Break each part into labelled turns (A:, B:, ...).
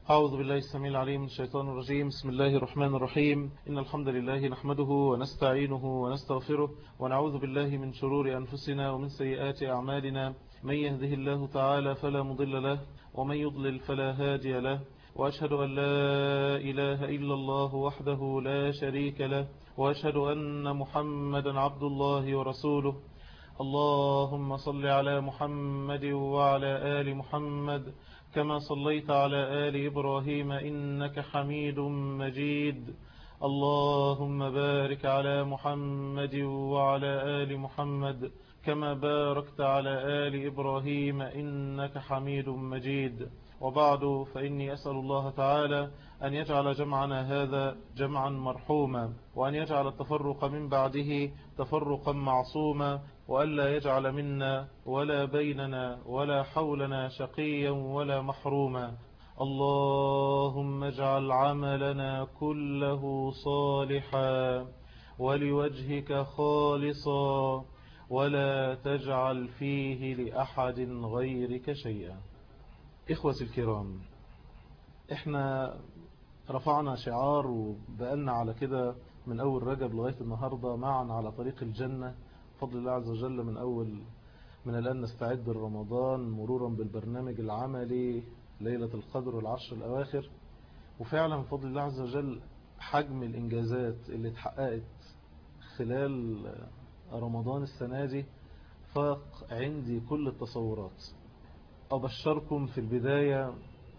A: أعوذ بالله السميع العليم من الشيطان الرجيم. بسم الله الرحمن الرحيم. إن الحمد لله نحمده ونستعينه ونستغفره ونعوذ بالله من شرور أنفسنا ومن سيئات أعمالنا. من يهده الله تعالى فلا مضل له ومن يضلل فلا هادي له، وأشهد أن لا إله إلا الله وحده لا شريك له، وأشهد أن محمدا عبد الله ورسوله. اللهم صل على محمد وعلى آل محمد كما صليت على آل إبراهيم إنك حميد مجيد. اللهم بارك على محمد وعلى آل محمد كما باركت على آل إبراهيم إنك حميد مجيد. وبعد، فإني أسأل الله تعالى أن يجعل جمعنا هذا جمعا مرحوما، وأن يجعل التفرق من بعده تفرقا معصوما، وألا يجعل منا ولا بيننا ولا حولنا شقيا ولا محروما. اللهم اجعل عملنا كله صالحا ولوجهك خالصا، ولا تجعل فيه لأحد غيرك شيئا. إخوتي الكرام، احنا رفعنا شعار وبقالنا على كده من أول رجب لغاية النهاردة معا على طريق الجنة بفضل الله عز وجل. من الآن نستعد لرمضان مرورا بالبرنامج العملي ليلة القدر والعشر الأواخر. وفعلا بفضل الله عز وجل حجم الإنجازات اللي اتحققت خلال رمضان السنة دي فاق عندي كل التصورات. أبشركم في البداية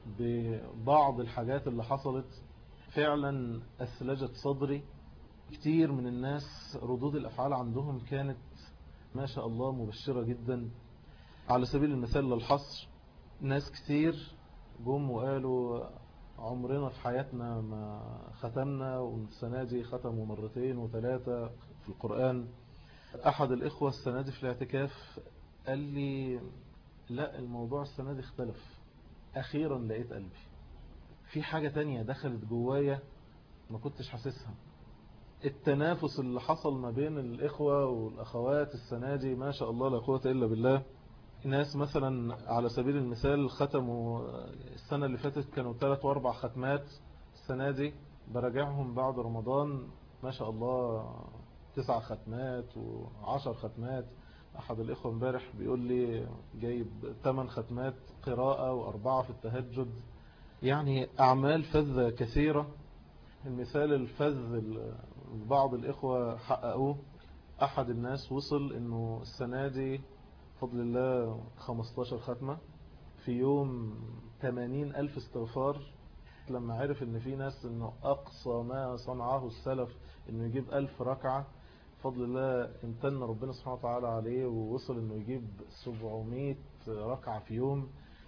A: ببعض الحاجات اللي حصلت فعلا أثلجت صدري. كتير من الناس ردود الأفعال عندهم كانت ما شاء الله مبشرة جدا. على سبيل المثال للحصر، ناس كتير جم وقالوا عمرنا في حياتنا ما ختمنا، والسنة دي ختموا مرتين وثلاثة في القرآن. أحد الإخوة السنة دي في الاعتكاف قال لي لا، الموضوع السنة دي اختلف. أخيرا لقيت قلبي في حاجة تانية دخلت جوايا ما كنتش حاسسها. التنافس اللي حصل ما بين الإخوة والأخوات السنة دي ما شاء الله لا قوة إلا بالله. ناس مثلا على سبيل المثال ختموا السنة اللي فاتت كانوا 3 و4 ختمات، السنة دي براجعهم بعد رمضان ما شاء الله 9 ختمات و10 ختمات. أحد الإخوة امبارح بيقول لي جايب 8 ختمات قراءة و4 في التهجد. يعني أعمال فذة كثيرة. المثال الفذ بعض الإخوة حققوه، أحد الناس وصل أنه السنة دي فضل الله 15 ختمة في يوم، 80,000 استغفار. لما عرف أن في ناس أنه أقصى ما صنعه السلف أنه يجيب 1000 ركعة، فضل الله امتن ربنا سبحانه وتعالى عليه ووصل أنه يجيب 700 ركعة في يوم.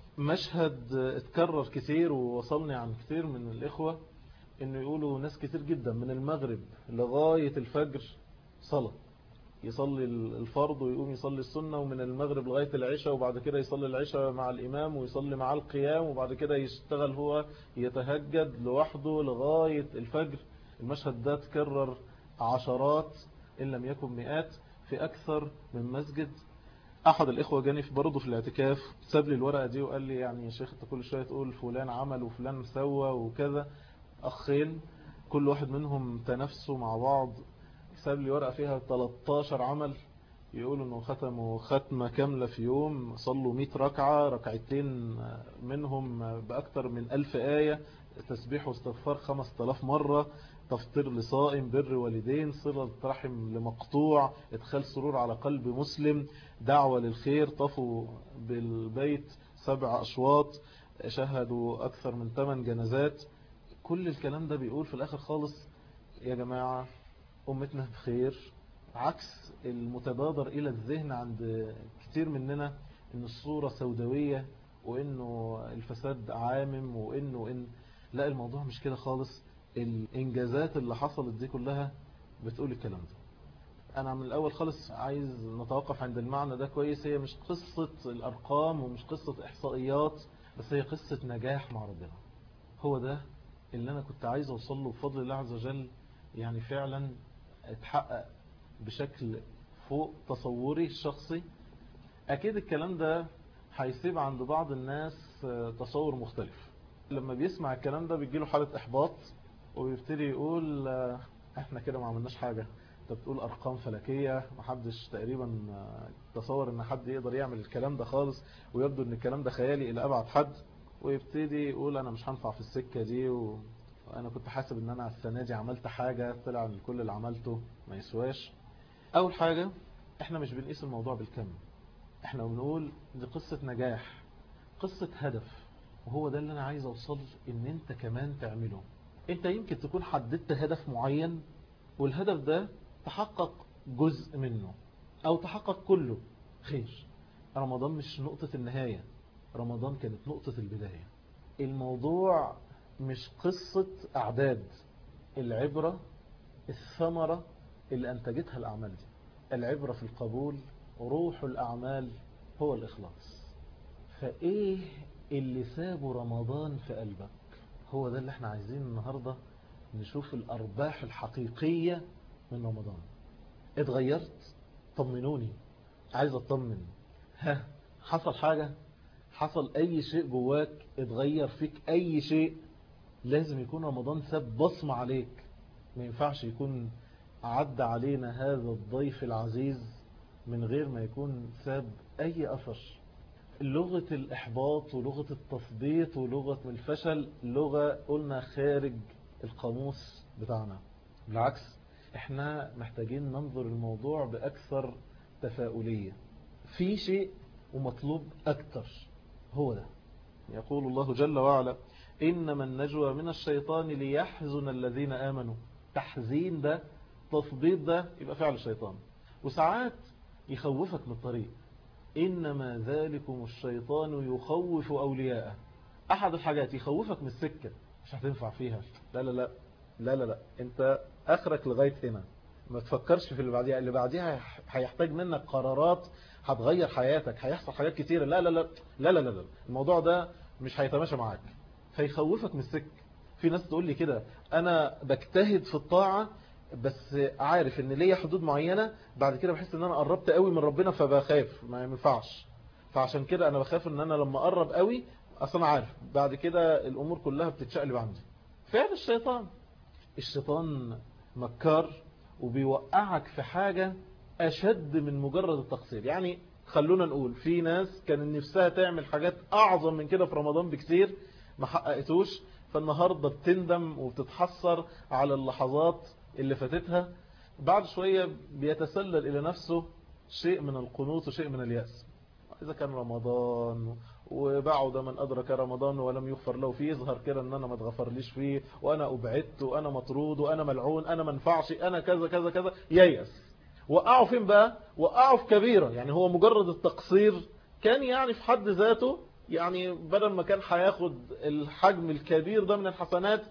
A: مشهد اتكرر كتير، ووصلني عن كتير من الإخوة انه يقولوا ناس كتير جدا من المغرب لغاية الفجر صلاة، يصلي الفرض ويقوم يصلي السنة، ومن المغرب لغاية العشاء، وبعد كده يصلي العشاء مع الإمام ويصلي مع القيام، وبعد كده يشتغل هو يتهجد لوحده لغاية الفجر. المشهد ده تكرر عشرات إن لم يكن مئات في أكثر من مسجد. أحد الإخوة جاني برضه في الاعتكاف، ساب لي الورقة دي وقال لي يعني يا شيخ أنت كل شوية تقول فلان عمل وفلان سوى وكذا. أخين كل واحد منهم تنافسوا مع بعض، ساب لي ورقة فيها 13 عمل، يقولوا انه ختموا ختمة كاملة في يوم، صلوا 100 ركعة، ركعتين منهم بأكثر من 1000 آية، تسبيح واستغفار 5000 مرة، تفطير لصائم، بر والدين، صلة رحم لمقطوع، ادخال سرور على قلب مسلم، دعوة للخير، طفوا بالبيت 7 أشواط، شهدوا أكثر من 8 جنازات. كل الكلام ده بيقول في الآخر خالص يا جماعة أمتنا بخير. عكس المتبادر إلى الذهن عند كتير مننا إن الصورة سوداوية وإنه الفساد عامم وإن لا، الموضوع مش كده خالص. الإنجازات اللي حصلت دي كلها بتقول الكلام ده. أنا من الأول خالص عايز نتوقف عند المعنى ده كويس. هي مش قصة الأرقام ومش قصة إحصائيات، بس هي قصة نجاح مع ربنا. هو ده اللي أنا كنت عايز أوصله بفضل الله عز وجل. يعني فعلا اتحقق بشكل فوق تصوري الشخصي. أكيد الكلام ده هيسيب عند بعض الناس تصور مختلف. لما بيسمع الكلام ده بيجيله حالة إحباط ويبتدي يقول احنا كده ما عملناش حاجة. انت بتقول أرقام فلكية، محدش تقريبا تصور ان حد يقدر يعمل الكلام ده خالص، ويبدو ان الكلام ده خيالي إلى أبعد حد. ويبتدي يقول أنا مش هنفع في السكة دي، وأنا كنت حاسب ان أنا السنة دي عملت حاجة، طلع ان كل اللي عملته ما يسواش. أول حاجة، احنا مش بنقيس الموضوع بالكم، احنا بنقول دي قصة نجاح، قصة هدف، وهو ده اللي انا عايز اوصل ان انت كمان تعمله. انت يمكن تكون حددت هدف معين، والهدف ده تحقق جزء منه او تحقق كله، خير. رمضان مش نقطة النهاية، رمضان كانت نقطة البداية. الموضوع مش قصة اعداد، العبرة الثمرة اللي انتجتها الاعمال دي. العبرة في القبول، روح الاعمال هو الاخلاص. فايه اللي سابه رمضان في قلبك؟ هو ده اللي احنا عايزين النهاردة نشوف الأرباح الحقيقية من رمضان. اتغيرت؟ طمنوني، عايز اطمن. ها، حصل حاجة؟ حصل اي شيء جواك؟ اتغير فيك اي شيء؟ لازم يكون رمضان ساب بصمة عليك. ما ينفعش يكون عدى علينا هذا الضيف العزيز من غير ما يكون ساب اي اثر. لغة الإحباط ولغة التثبيط ولغة الفشل لغة قلنا خارج القاموس بتاعنا. بالعكس، احنا محتاجين ننظر الموضوع بأكثر تفاؤلية. في شيء ومطلوب أكثر، هو ده. يقول الله جل وعلا إنما النجوى من الشيطان ليحزن الذين آمنوا. تحزين ده، تثبيط ده يبقى فعل الشيطان، وساعات يخوفك من الطريق. إنما ذلكم الشيطان يخوف أولياءه. أحد الحاجات يخوفك من السكة، مش هتنفع فيها، لا لا لا لا لا لا، انت اخرك لغاية هنا، ما تفكرش في اللي بعديها. اللي بعديها هيحتاج منك قرارات هتغير حياتك، هيحصل حاجات كتيرة، لا لا لا لا لا لا، الموضوع ده مش هيتماشى معاك، فيخوفك من السكة. في ناس تقول لي كده، انا بجتهد في الطاعة بس عارف ان ليا حدود معينة، بعد كده بحس ان انا قربت قوي من ربنا فبخاف ما ينفعش. فعشان كده انا بخاف ان انا لما اقرب قوي، اصلا عارف بعد كده الامور كلها بتتشقلب عندي. فعل الشيطان. الشيطان مكار وبيوقعك في حاجة اشد من مجرد التقصير. يعني خلونا نقول في ناس كان نفسها تعمل حاجات اعظم من كده في رمضان بكثير، ما حققتوش، فالنهاردة بتندم وبتتحسر على اللحظات اللي فاتتها. بعد شوية بيتسلل إلى نفسه شيء من القنوط وشيء من اليأس. إذا كان رمضان وبعد من أدرك رمضان ولم يغفر له فيه، يظهر كده أن أنا ما اتغفرليش فيه، وأنا أبعدت، وأنا مطرود، وأنا ملعون، أنا منفعش، أنا كذا كذا كذا، ييأس. وقعوا فين بقى؟ وقعوا في كبيرة. يعني هو مجرد التقصير كان يعني في حد ذاته، يعني بدل ما كان هياخد الحجم الكبير ده من الحسنات،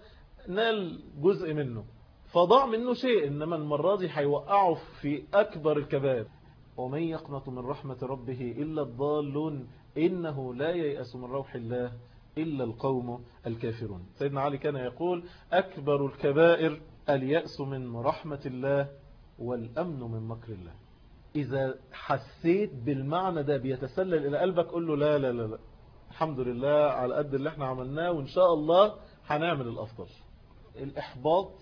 A: نال جزء منه فضاع منه شيء. إنما المرة دي هيوقعوا في أكبر الكبائر. ومن يقنط من رحمة ربه إلا الضالون إنه لا ييأس من روح الله إلا القوم الكافرون. سيدنا علي كان يقول أكبر الكبائر اليأس من رحمة الله والأمن من مكر الله. إذا حسيت بالمعنى ده بيتسلل إلى قلبك، قل له لا لا لا لا، الحمد لله على قد اللي احنا عملناه، وإن شاء الله هنعمل الأفضل. الإحباط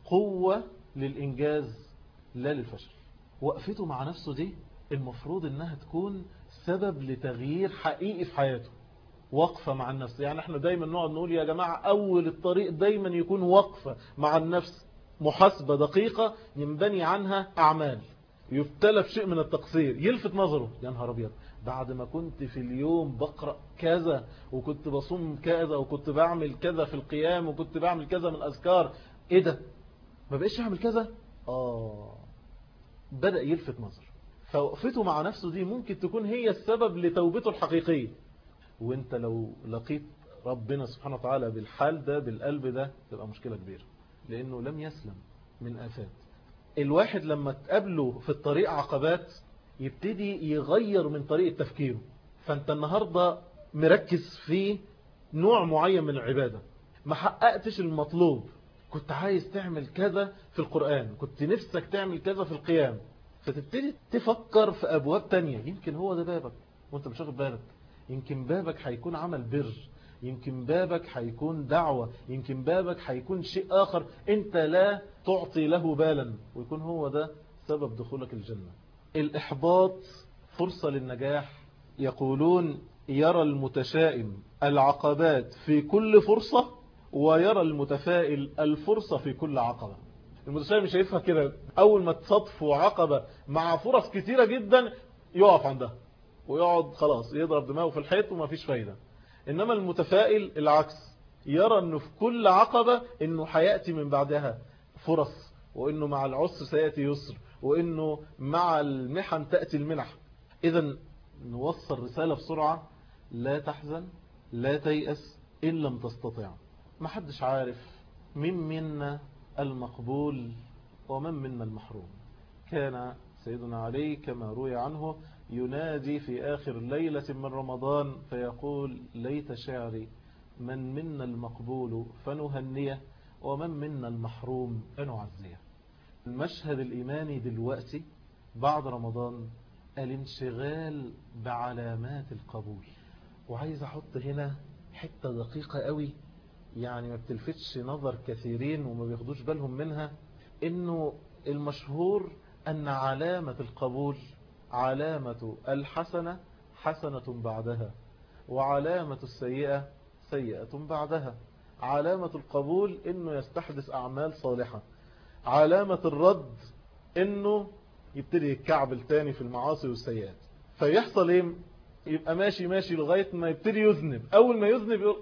A: قوة للإنجاز لا للفشل. وقفته مع نفسه دي المفروض انها تكون سبب لتغيير حقيقي في حياته. وقفة مع النفس. يعني احنا دايما نقعد نقول يا جماعة اول الطريق دايما يكون وقفة مع النفس، محاسبة دقيقة ينبني عنها اعمال. يبتلى في شيء من التقصير يلفت نظره، يا نهار ابيض، بعد ما كنت في اليوم بقرأ كذا، وكنت بصوم كذا، وكنت بعمل كذا في القيام، وكنت بعمل كذا من اذكار، ايه ده، ما بقيش اعمل كذا. بدأ يلفت نظر. فوقفته مع نفسه دي ممكن تكون هي السبب لتوبته الحقيقية. وانت لو لقيت ربنا سبحانه وتعالى بالحال ده، بالقلب ده، تبقى مشكلة كبيرة، لأنه لم يسلم من آفات. الواحد لما تقابله في الطريق عقبات يبتدي يغير من طريقة تفكيره. فانت النهاردة مركز في نوع معين من العبادة، ما حققتش المطلوب، كنت عايز تعمل كذا في القرآن، كنت نفسك تعمل كذا في القيام، فتبتدي تفكر في أبواب تانية. يمكن هو ده بابك وانت مش واخد بالك. يمكن بابك هيكون عمل بر، يمكن بابك هيكون دعوة، يمكن بابك هيكون شيء آخر أنت لا تعطي له بالا، ويكون هو ده سبب دخولك الجنة. الإحباط فرصة للنجاح. يقولون يرى المتشائم العقبات في كل فرصة، ويرى المتفائل الفرصة في كل عقبة. المتشائم شايفها كده، أول ما تصادفه عقبة مع فرص كتيرة جدا يقف عندها ويقعد خلاص يضرب دماغه في الحيط وما فيش فايدة. إنما المتفائل العكس، يرى أنه في كل عقبة أنه حياتي من بعدها فرص، وأنه مع العسر سيأتي يسر، وأنه مع المحن تأتي المنح. إذا نوصل رسالة بسرعة: لا تحزن، لا تيأس إن لم تستطع. محدش عارف من منا المقبول ومن منا المحروم. كان سيدنا علي كما روي عنه ينادي في آخر ليلة من رمضان فيقول: ليت شعري من منا المقبول فنهنيه، ومن منا المحروم فنعزيه. المشهد الإيماني دلوقتي بعد رمضان الانشغال بعلامات القبول. وعايز أحط هنا حتة دقيقة قوي، يعني ما بتلفتش نظر كثيرين وما بياخدوش بالهم منها، إنه المشهور أن علامة القبول علامة الحسنة حسنة بعدها، وعلامة السيئة سيئة بعدها. علامة القبول إنه يستحدث أعمال صالحة، علامة الرد إنه يبتدي يتكعبل تاني في المعاصي والسيئات. فيحصل إيه؟ يبقى ماشي ماشي لغاية ما يبتدي يذنب. أول ما يذنب يقول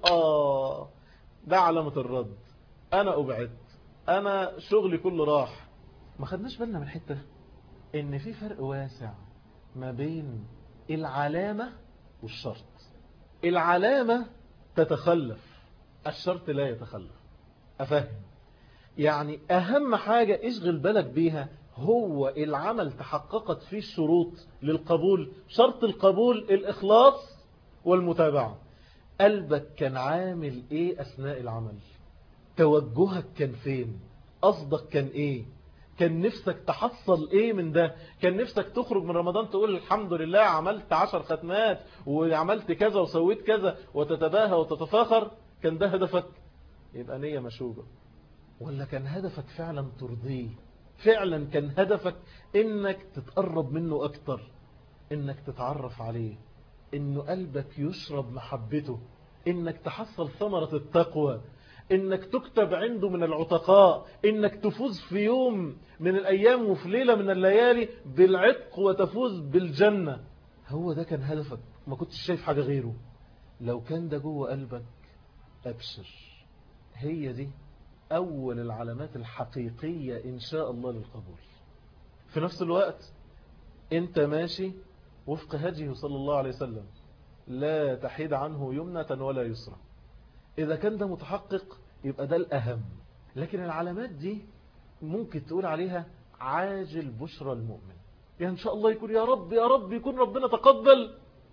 A: ده علامة الرد، أنا أبعد، أنا شغلي كله راح. ما خدناش بالنا من حتة إن في فرق واسع ما بين العلامة والشرط. العلامة تتخلف، الشرط لا يتخلف. أفهم؟ يعني أهم حاجة اشغل بالك بيها هو العمل تحققت فيه الشروط للقبول. شرط القبول الإخلاص والمتابعة. قلبك كان عامل إيه أثناء العمل؟ توجهك كان فين؟ قصدك كان إيه؟ كان نفسك تحصل إيه من ده؟ كان نفسك تخرج من رمضان تقول الحمد لله عملت 10 ختمات وعملت كذا وسويت كذا وتتباهى وتتفاخر؟ كان ده هدفك؟ يبقى نية مشوبة. ولا كان هدفك فعلا ترضيه؟ فعلا كان هدفك انك تتقرب منه اكتر، انك تتعرف عليه، انه قلبك يشرب محبته، انك تحصل ثمرة التقوى، انك تكتب عنده من العتقاء، انك تفوز في يوم من الايام وفي ليلة من الليالي بالعتق وتفوز بالجنة. هو ده كان هدفك، ما كنتش شايف حاجة غيره. لو كان ده جوه قلبك ابشر، هي دي أول العلامات الحقيقية إن شاء الله للقبول. في نفس الوقت أنت ماشي وفق هديه صلى الله عليه وسلم، لا تحيد عنه يمنة ولا يسرى. إذا كان ده متحقق يبقى ده الأهم. لكن العلامات دي ممكن تقول عليها عاجل بشرى المؤمن، يعني إن شاء الله يكون يا رب يا رب يكون ربنا تقبل.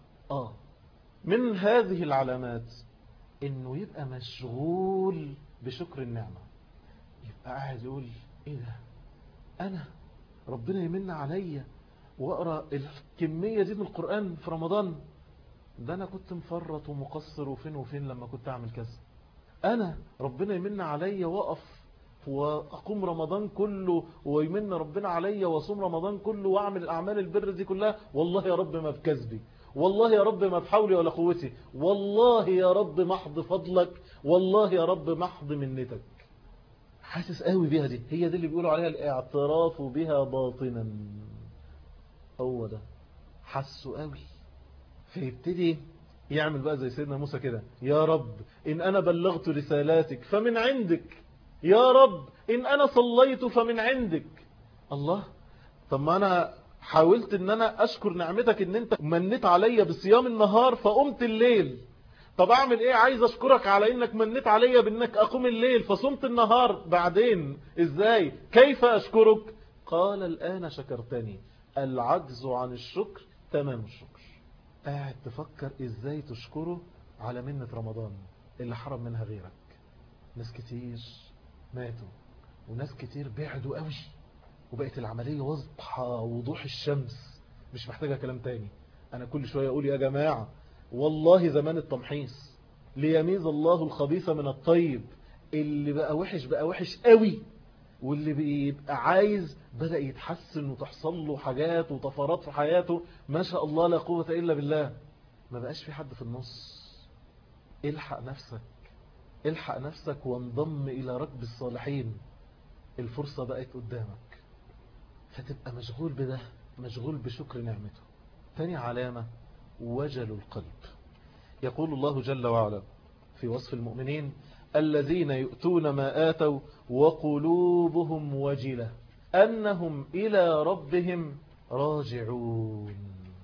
A: من هذه العلامات إنه يبقى مشغول بشكر النعمة، يبقى قاعد يقول ايه ده، انا ربنا يمن عليا واقرا الكميه دي من القران في رمضان، ده انا كنت مفرط ومقصر وفين وفين لما كنت اعمل كذا. انا ربنا يمن عليا واقف واقوم رمضان كله، ويمن ربنا عليا واصوم رمضان كله واعمل الاعمال البر دي كلها، والله يا رب ما بكذبي، والله يا رب ما بحولي ولا قوتي، والله يا رب محض فضلك، والله يا رب محض منتك. حاسس قوي بيها دي، هي دي اللي بيقولوا عليها الاعتراف بها باطنا. هو ده حسه قوي، فيبتدي يعمل بقى زي سيدنا موسى كده: يا رب إن أنا بلغت رسالاتك فمن عندك، يا رب إن أنا صليت فمن عندك. الله، طب ما أنا حاولت إن أنا أشكر نعمتك إن أنت منت عليا بصيام النهار فقمت الليل، طب أعمل إيه؟ عايز أشكرك على إنك منت عليا بإنك أقوم الليل فصمت النهار، بعدين إزاي؟ كيف أشكرك؟ قال الآن شكرتني. العجز عن الشكر تمام الشكر. قاعد تفكر إزاي تشكره على منة رمضان اللي حرم منها غيرك. ناس كتير ماتوا وناس كتير بعدوا قوي، وبقت العملية واضحة وضوح الشمس، مش محتاجة كلام تاني. أنا كل شوية أقول يا جماعة والله زمان التمحيص، ليميز الله الخبيث من الطيب. اللي بقى وحش بقى وحش قوي، واللي بيبقى عايز بدأ يتحسن وتحصل له حاجات وطفرات في حياته ما شاء الله لا قوة إلا بالله. ما بقاش في حد في النص. الحق نفسك، الحق نفسك وانضم إلى ركب الصالحين. الفرصة بقت قدامك، فتبقى مشغول بده، مشغول بشكر نعمته. تاني علامة وجل القلب. يقول الله جل وعلا في وصف المؤمنين: الذين يؤتون ما آتوا وقلوبهم وجلة أنهم إلى ربهم راجعون.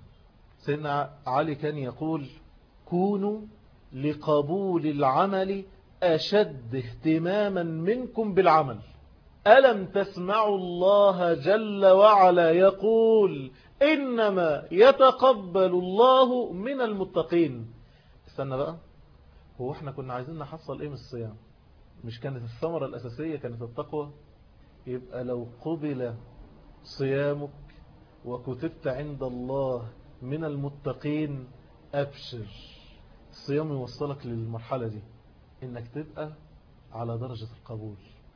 A: سيدنا علي كان يقول: كونوا لقبول العمل أشد اهتماما منكم بالعمل. ألم تسمعوا الله جل وعلا يقول: إنما يتقبل الله من المتقين. استنى بقى، هو احنا كنا عايزين نحصل ايه من الصيام؟ مش كانت الثمرة الأساسية كانت التقوى؟ يبقى لو قبل صيامك وكتبت عند الله من المتقين، أبشر، الصيام يوصلك للمرحلة دي، إنك تبقى على درجة القبول.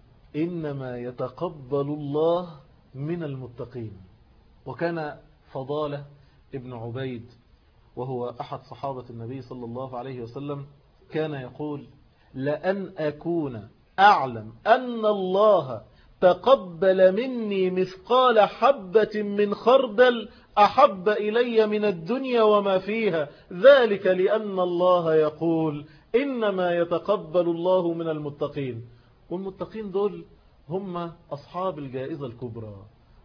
A: إنما يتقبل الله من المتقين. وكان فضالة ابن عبيد وهو أحد صحابة النبي صلى الله عليه وسلم كان يقول: لأن أكون أعلم أن الله تقبل مني مثقال حبة من خردل أحب إلي من الدنيا وما فيها، ذلك لأن الله يقول: إنما يتقبل الله من المتقين. والمتقين دول هم أصحاب الجائزة الكبرى: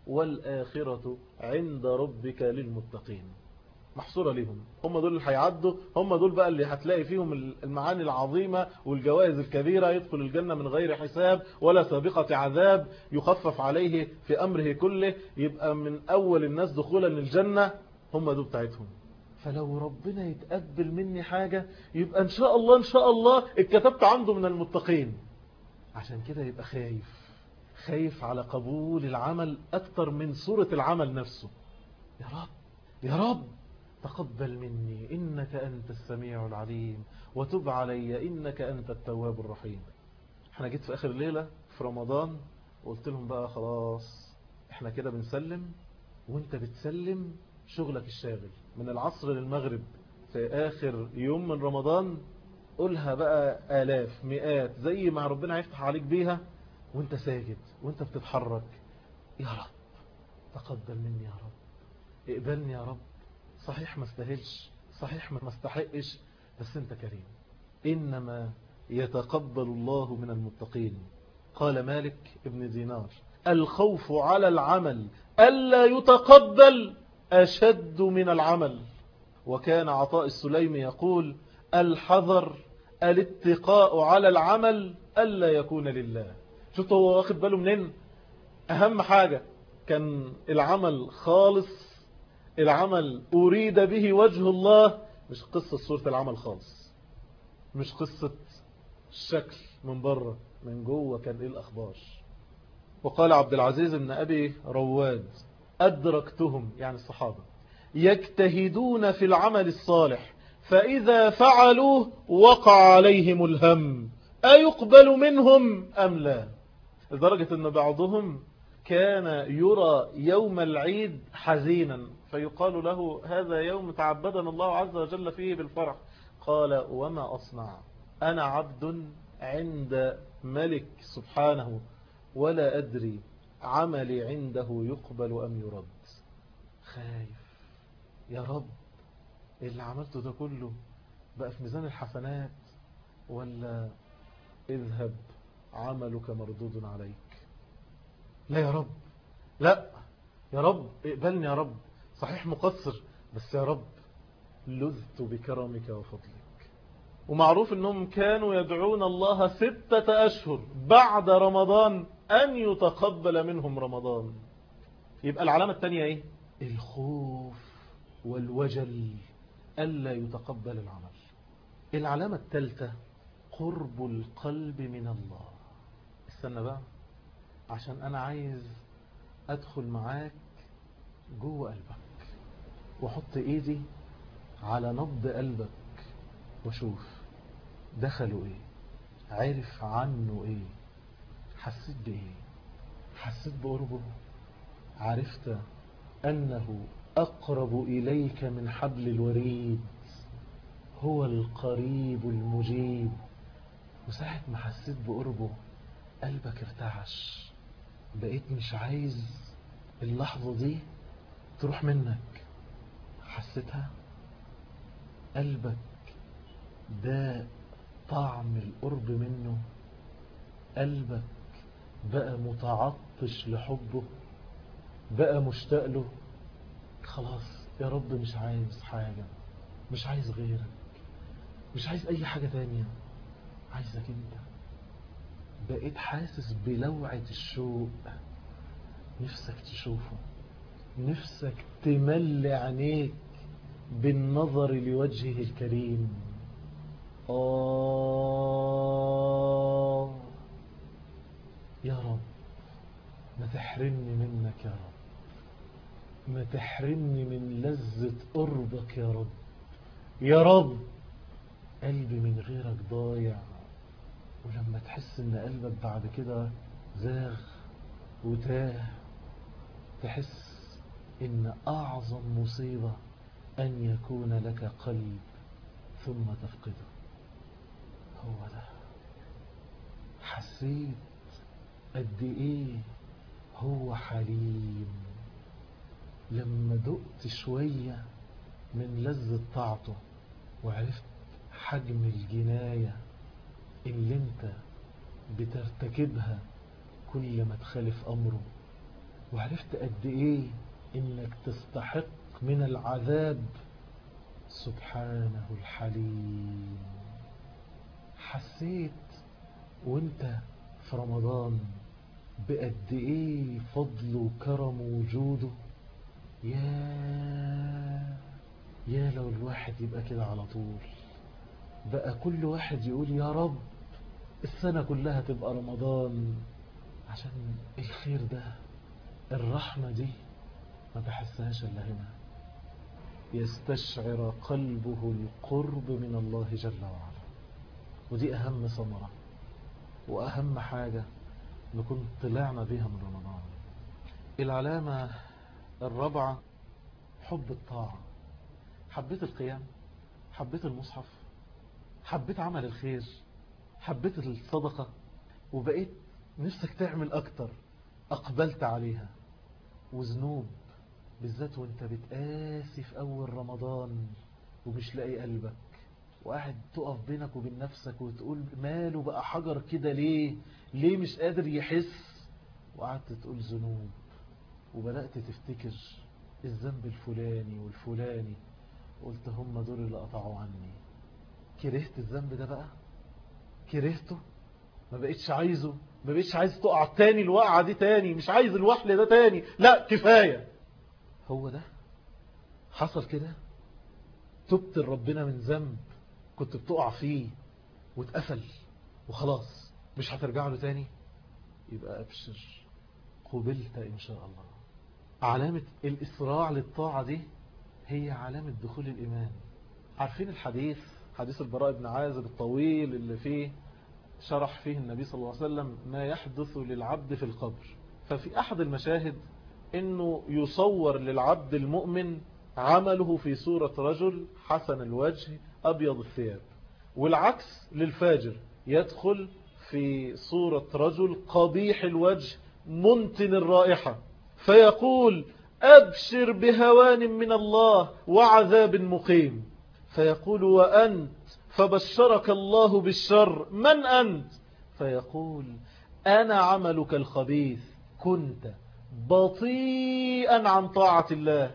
A: والآخرة عند ربك للمتقين. محصورة ليهم، هم دول اللي هيعدوا، هم دول بقى اللي هتلاقي فيهم المعاني العظيمة والجوائز الكبيرة. يدخل الجنة من غير حساب ولا سابقة عذاب، يخفف عليه في أمره كله، يبقى من أول الناس دخولا للجنة. هم دول بتاعتهم. فلو ربنا يتقبل مني حاجة، يبقى إن شاء الله إن شاء الله اتكتبت عنده من المتقين. عشان كده يبقى خايف على قبول العمل أكتر من صورة العمل نفسه. يا رب يا رب تقبل مني إنك أنت السميع العليم، وتب علي إنك أنت التواب الرحيم. احنا جيت في آخر ليلة في رمضان وقلت لهم بقى خلاص احنا كده بنسلم، وانت بتسلم شغلك الشاغل من العصر للمغرب في آخر يوم من رمضان. قولها بقى آلاف مئات زي ما ربنا هيفتح عليك بيها، وانت ساجد وانت بتتحرك: يا رب تقبل مني، يا رب اقبلني، يا رب صحيح ما استاهلش، صحيح ما استحقش، بس انت كريم. إنما يتقبل الله من المتقين. قال مالك ابن دينار: الخوف على العمل ألا يتقبل أشد من العمل. وكان عطاء السليمي يقول: الحذر الاتقاء على العمل ألا يكون لله. شفت هو واخد باله منين؟ أهم حاجة كان العمل خالص، العمل أريد به وجه الله، مش قصة صورة العمل خالص، مش قصة الشكل من بره، من جوه كان إيه الأخبار. وقال عبد العزيز بن أبي رواد: أدركتهم يعني الصحابة يجتهدون في العمل الصالح، فإذا فعلوه وقع عليهم الهم أيقبل منهم أم لا. لدرجة أن بعضهم كان يرى يوم العيد حزينا، فيقال له: هذا يوم تعبدنا الله عز وجل فيه بالفرح. قال: وما أصنع، أنا عبد عند ملك سبحانه، ولا أدري عملي عنده يقبل أم يرد. خايف يا رب اللي عملته ده كله بقى في ميزان الحسنات، ولا اذهب عملك مردود عليك. لا يا رب، لا يا رب اقبلني يا رب، صحيح مقصر بس يا رب لذت بكرمك وفضلك. ومعروف انهم كانوا يدعون الله 6 أشهر بعد رمضان أن يتقبل منهم رمضان. يبقى العلامة الثانية ايه؟ الخوف والوجل ألا يتقبل العمل. العلامة الثالثة قرب القلب من الله. استنى بقى، عشان أنا عايز أدخل معاك جوه قلبك وحط إيدي على نبض قلبك وشوف دخلوا ايه؟ عرف عنه ايه؟ حسيت بايه؟ حسيت بقربه؟ عرفت انه اقرب اليك من حبل الوريد، هو القريب المجيب. وساعة ما حسيت بقربه قلبك ارتعش، بقيت مش عايز اللحظة دي تروح منك. حسيتها؟ قلبك ده طعم القرب منه، قلبك بقى متعطش لحبه، بقى مشتاق له. خلاص يا رب مش عايز حاجة، مش عايز غيرك، مش عايز اي حاجة تانية، عايزك انت. بقيت حاسس بلوعة الشوق، نفسك تشوفه، نفسك تملي عينيك بالنظر لوجهه الكريم. يا رب ما تحرمني منك يا رب، ما تحرمني من لذة قربك يا رب. يا رب قلبي من غيرك ضايع. ولما تحس ان قلبك بعد كده زاغ وتاه، تحس ان اعظم مصيبة ان يكون لك قلب ثم تفقده. هو ده. حسيت قد ايه هو حليم لما دقت شوية من لذة طاعته، وعرفت حجم الجناية اللي انت بترتكبها كل ما تخالف امره، وعرفت قد ايه انك تستحق من العذاب. سبحانه الحليم. حسيت وانت في رمضان بقد ايه فضل وكرم وجوده. يا لو الواحد يبقى كده على طول، بقى كل واحد يقول يا رب السنة كلها تبقى رمضان، عشان الخير ده، الرحمة دي ما بحسهاش الا هنا. يستشعر قلبه القرب من الله جل وعلا. ودي اهم ثمرة واهم حاجة نكون طلعنا بيها من رمضان. العلامة الرابعة حب الطاعة. حبيت القيام، حبيت المصحف، حبيت عمل الخير، حبيت الصدقة، وبقيت نفسك تعمل أكتر، أقبلت عليها. وذنوب بالذات وانت بتقاسي في أول رمضان ومش لاقي قلبك، وقاعد تقف بينك وبين نفسك وتقول ماله بقى حجر كده، ليه مش قادر يحس. وقعدت تقول ذنوب، وبدأت تفتكر الذنب الفلاني والفلاني، قلت هم دول اللي قطعوا عني. كرهت الذنب ده بقى، كرهته، ما بقيتش عايزه، ما بقيتش عايز تقع تاني الوقعة دي تاني، مش عايز الوحل ده تاني، لا كفاية. هو ده حصل كده. تبت لربنا من ذنب كنت بتقع فيه واتقفل وخلاص مش هترجع له تاني، يبقى أبشر، قبلت إن شاء الله. علامة الإسراع للطاعة دي هي علامة دخول الإيمان. عارفين الحديث، حديث البراء بن عازب الطويل اللي فيه شرح فيه النبي صلى الله عليه وسلم ما يحدث للعبد في القبر. ففي أحد المشاهد إنه يصور للعبد المؤمن عمله في صورة رجل حسن الوجه أبيض الثياب، والعكس للفاجر يدخل في صورة رجل قبيح الوجه منتن الرائحة، فيقول أبشر بهوان من الله وعذاب مقيم. فيقول وأنت؟ فبشرك الله بالشر، من أنت؟ فيقول أنا عملك الخبيث، كنت بطيئا عن طاعة الله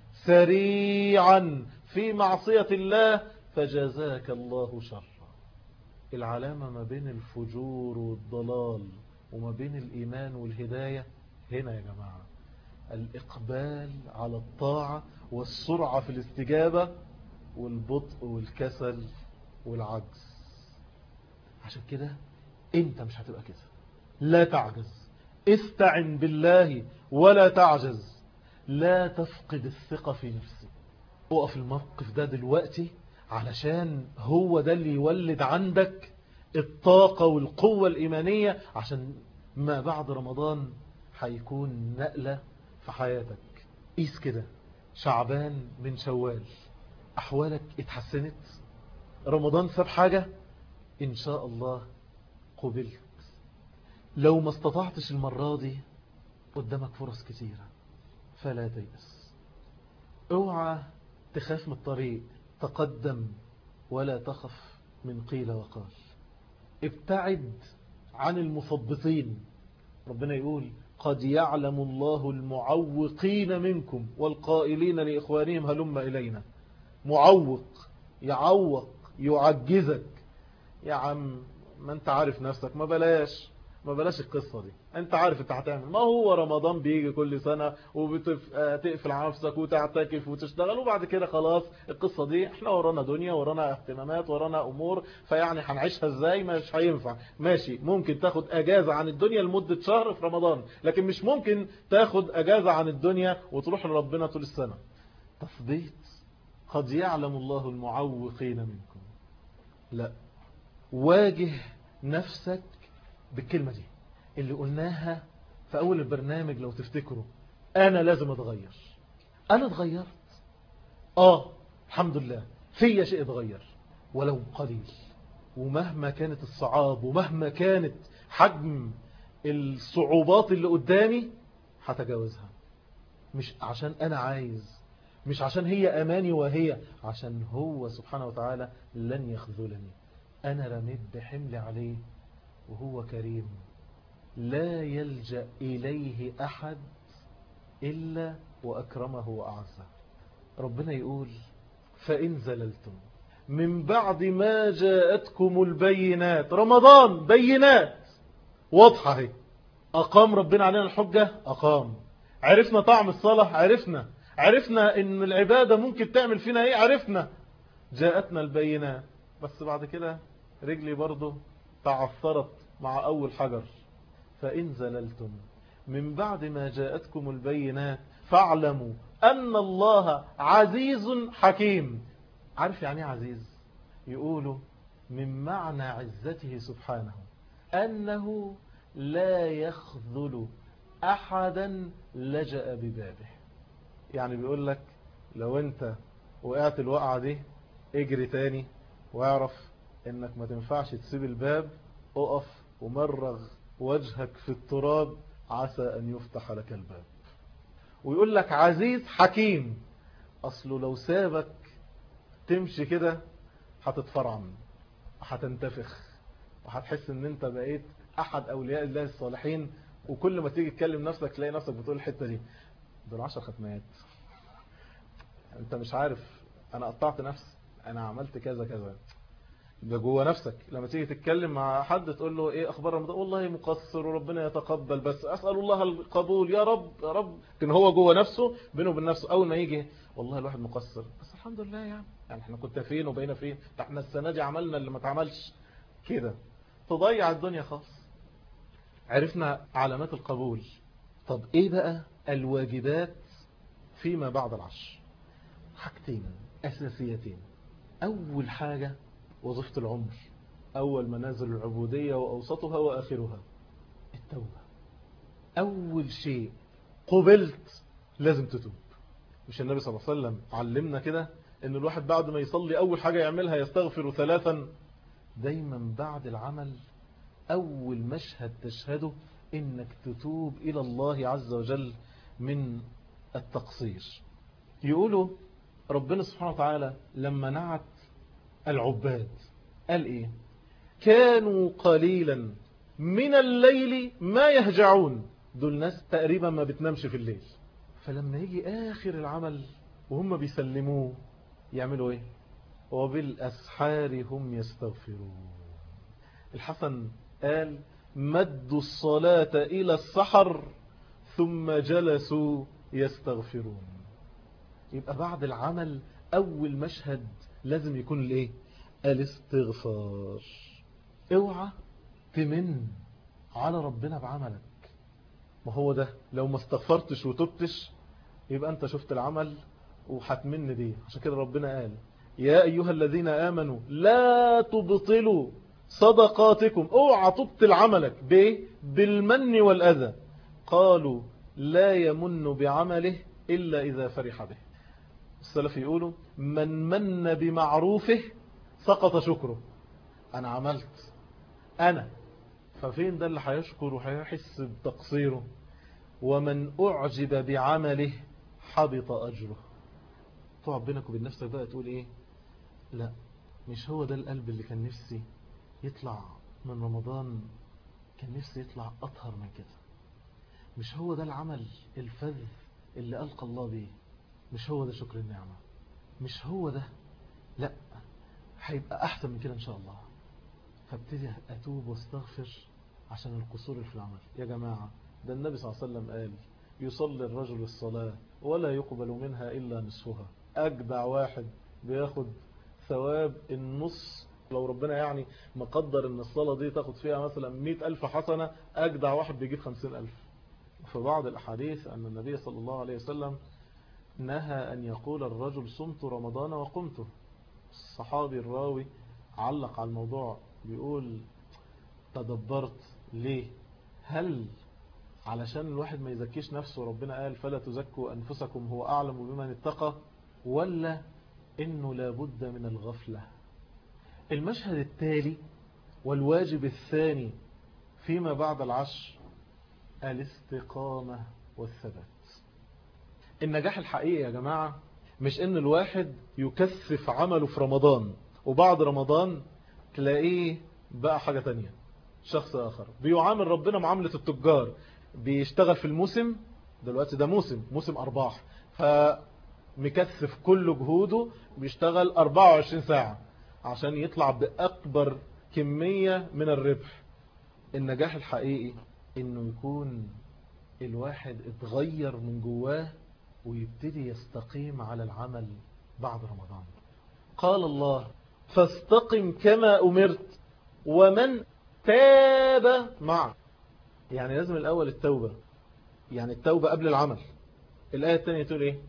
A: سريعا في معصية الله فجزاك الله شر. العلامة ما بين الفجور والضلال وما بين الإيمان والهداية هنا يا جماعة، الإقبال على الطاعة والسرعة في الاستجابة والبطء والكسل والعجز. عشان كده انت مش هتبقى كده. لا تعجز، استعن بالله ولا تعجز، لا تفقد الثقة في نفسك. اقف الموقف ده دلوقتي علشان هو ده اللي يولد عندك الطاقة والقوة الإيمانية، عشان ما بعد رمضان هيكون نقلة في حياتك. قيس كده، شعبان من شوال أحوالك اتحسنت، رمضان ساب حاجة، إن شاء الله قبلت. لو ما استطعتش المرة دي قدامك فرص كثيرة، فلا تيأس. اوعى تخاف من الطريق، تقدم ولا تخف من قيل وقال. ابتعد عن المثبطين. ربنا يقول قد يعلم الله المعوقين منكم والقائلين لإخوانهم هلم إلينا. معوق، يعوق، يعجزك. يا عم ما انت عارف نفسك، ما بلاش القصة دي. انت عارف انت هتعمل، ما هو رمضان بيجي كل سنة وتقفل على نفسك وتعتكف وتشتغل، وبعد كده خلاص القصة دي احنا ورانا دنيا، ورانا اهتمامات، ورانا امور، فيعني هنعيشها ازاي؟ مش هينفع. ماشي، ممكن تاخد اجازة عن الدنيا لمدة شهر في رمضان، لكن مش ممكن تاخد اجازة عن الدنيا وتروح لربنا طول السنة. تثبيت. قد يعلم الله المعوقين منكم. لا، واجه نفسك بالكلمة دي اللي قلناها في أول البرنامج لو تفتكروا. أنا لازم أتغير. أنا اتغيرت، الحمد لله في شيء اتغير ولو قليل، ومهما كانت الصعاب ومهما كانت حجم الصعوبات اللي قدامي هتجاوزها. مش عشان أنا عايز، مش عشان هي أماني وهي، عشان هو سبحانه وتعالى لن يخذلني. أنا رميت بحمل عليه وهو كريم لا يلجأ إليه أحد إلا وأكرمه وأعزه. ربنا يقول فإن زللتم من بعد ما جاءتكم البينات. رمضان بينات واضحة هي. أقام ربنا علينا الحجة، أقام. عرفنا طعم الصلاة، عرفنا إن العبادة ممكن تعمل فينا إيه، عرفنا. جاءتنا البينات، بس بعد كده رجلي برضو تعثرت مع أول حجر. فإن زللتم من بعد ما جاءتكم البينات فاعلموا أن الله عزيز حكيم. عارف يعني ايه عزيز؟ يقولوا من معنى عزته سبحانه أنه لا يخذل أحدا لجأ ببابه. يعني بيقول لك لو أنت وقعت الوقعة دي اجري تاني، واعرف انك ما تنفعش تسيب الباب، اقف ومرغ وجهك في التراب عسى ان يفتح لك الباب. ويقول لك عزيز حكيم، اصله لو سابك تمشي كده هتتفرعن، هتنتفخ، وهتحس ان انت بقيت احد اولياء الله الصالحين، وكل ما تيجي تكلم نفسك تلاقي نفسك بتقول الحتة دي دول 10 ختمات. انت مش عارف انا قطعت نفسي، انا عملت كذا كذا. ده جوه نفسك. لما تيجي تتكلم مع حد تقول له ايه اخبار رمضان، والله مقصر وربنا يتقبل، بس اسال الله القبول يا رب يا رب. لكن هو جوه نفسه بينه وبين نفسه اول ما يجي والله الواحد مقصر، بس الحمد لله يعني احنا كنت فين وبقينا فين، ده احنا السنه دي عملنا اللي ما اتعملش كده. تضيع الدنيا خالص. عرفنا علامات القبول. طب ايه بقى الواجبات فيما بعد العشر؟ حاجتين اساسيتين. اول حاجه وظيفة العمر، أول منازل العبودية وأوسطها وآخرها التوبة. أول شيء قبلت لازم تتوب. مش النبي صلى الله عليه وسلم علمنا كده إن الواحد بعد ما يصلي أول حاجة يعملها يستغفر 3؟ دايما بعد العمل أول مشهد تشهده إنك تتوب إلى الله عز وجل من التقصير. يقولوا ربنا سبحانه وتعالى لما نعت العباد قال ايه؟ كانوا قليلا من الليل ما يهجعون. دول ناس تقريبا ما بتنامش في الليل. فلما يجي آخر العمل وهم بيسلموه يعملوا ايه؟ وبالأسحار هم يستغفرون. الحسن قال مدوا الصلاة إلى السحر ثم جلسوا يستغفرون. يبقى بعد العمل أول مشهد لازم يكون الايه؟ الاستغفار. اوعى تمن على ربنا بعملك. ما هو ده لو ما استغفرتش وتبتش يبقى انت شفت العمل وهتمن بيه. عشان كده ربنا قال يا أيها الذين آمنوا لا تبطلوا صدقاتكم، اوعى تبطل عملك بالمن والأذى. قالوا لا يمن بعمله إلا إذا فرح به. السلف يقولوا من بمعروفه سقط شكره. أنا عملت أنا، ففين ده اللي هيشكر وهيحس بتقصيره؟ ومن أعجب بعمله حبط أجره. تقعد بينك وبين نفسك بقى تقول إيه؟ لا، مش هو ده القلب اللي كان نفسي يطلع من رمضان، كان نفسي يطلع أطهر من كده. مش هو ده العمل الفذ اللي ألقى الله به، مش هو ده شكر النعمة، مش هو ده. لا، هيبقى أحسن من كده إن شاء الله. فابتدي أتوب واستغفر عشان القصور في العمل. يا جماعة، ده النبي صلى الله عليه وسلم قال يصلي الرجل الصلاة ولا يقبل منها إلا نصفها. أجدع واحد بياخد ثواب النص. لو ربنا يعني مقدر ان الصلاة دي تاخد فيها مثلا 100,000 حسنة، أجدع واحد بيجيب 50,000. في بعض الأحاديث أن النبي صلى الله عليه وسلم نهى أن يقول الرجل صمت رمضان وقمته. الصحابي الراوي علق على الموضوع بيقول تدبرت ليه؟ هل علشان الواحد ما يزكيش نفسه ربنا قال فلا تزكوا أنفسكم هو أعلم بمن اتقى، ولا إنه لابد من الغفلة؟ المشهد التالي والواجب الثاني فيما بعد العشر الاستقامة والثبات. النجاح الحقيقي يا جماعة مش إن الواحد يكثف عمله في رمضان وبعد رمضان تلاقيه بقى حاجة تانية، شخص آخر بيعامل ربنا معاملة التجار، بيشتغل في الموسم. دلوقتي ده موسم أرباح، فمكثف كل جهوده، بيشتغل 24 ساعة عشان يطلع بأكبر كمية من الربح. النجاح الحقيقي إنه يكون الواحد اتغير من جواه ويبتدي يستقيم على العمل بعد رمضان. قال الله فاستقم كما أمرت ومن تاب معك. يعني لازم الأول التوبة، يعني التوبة قبل العمل. الآية الثانية تقول إيه؟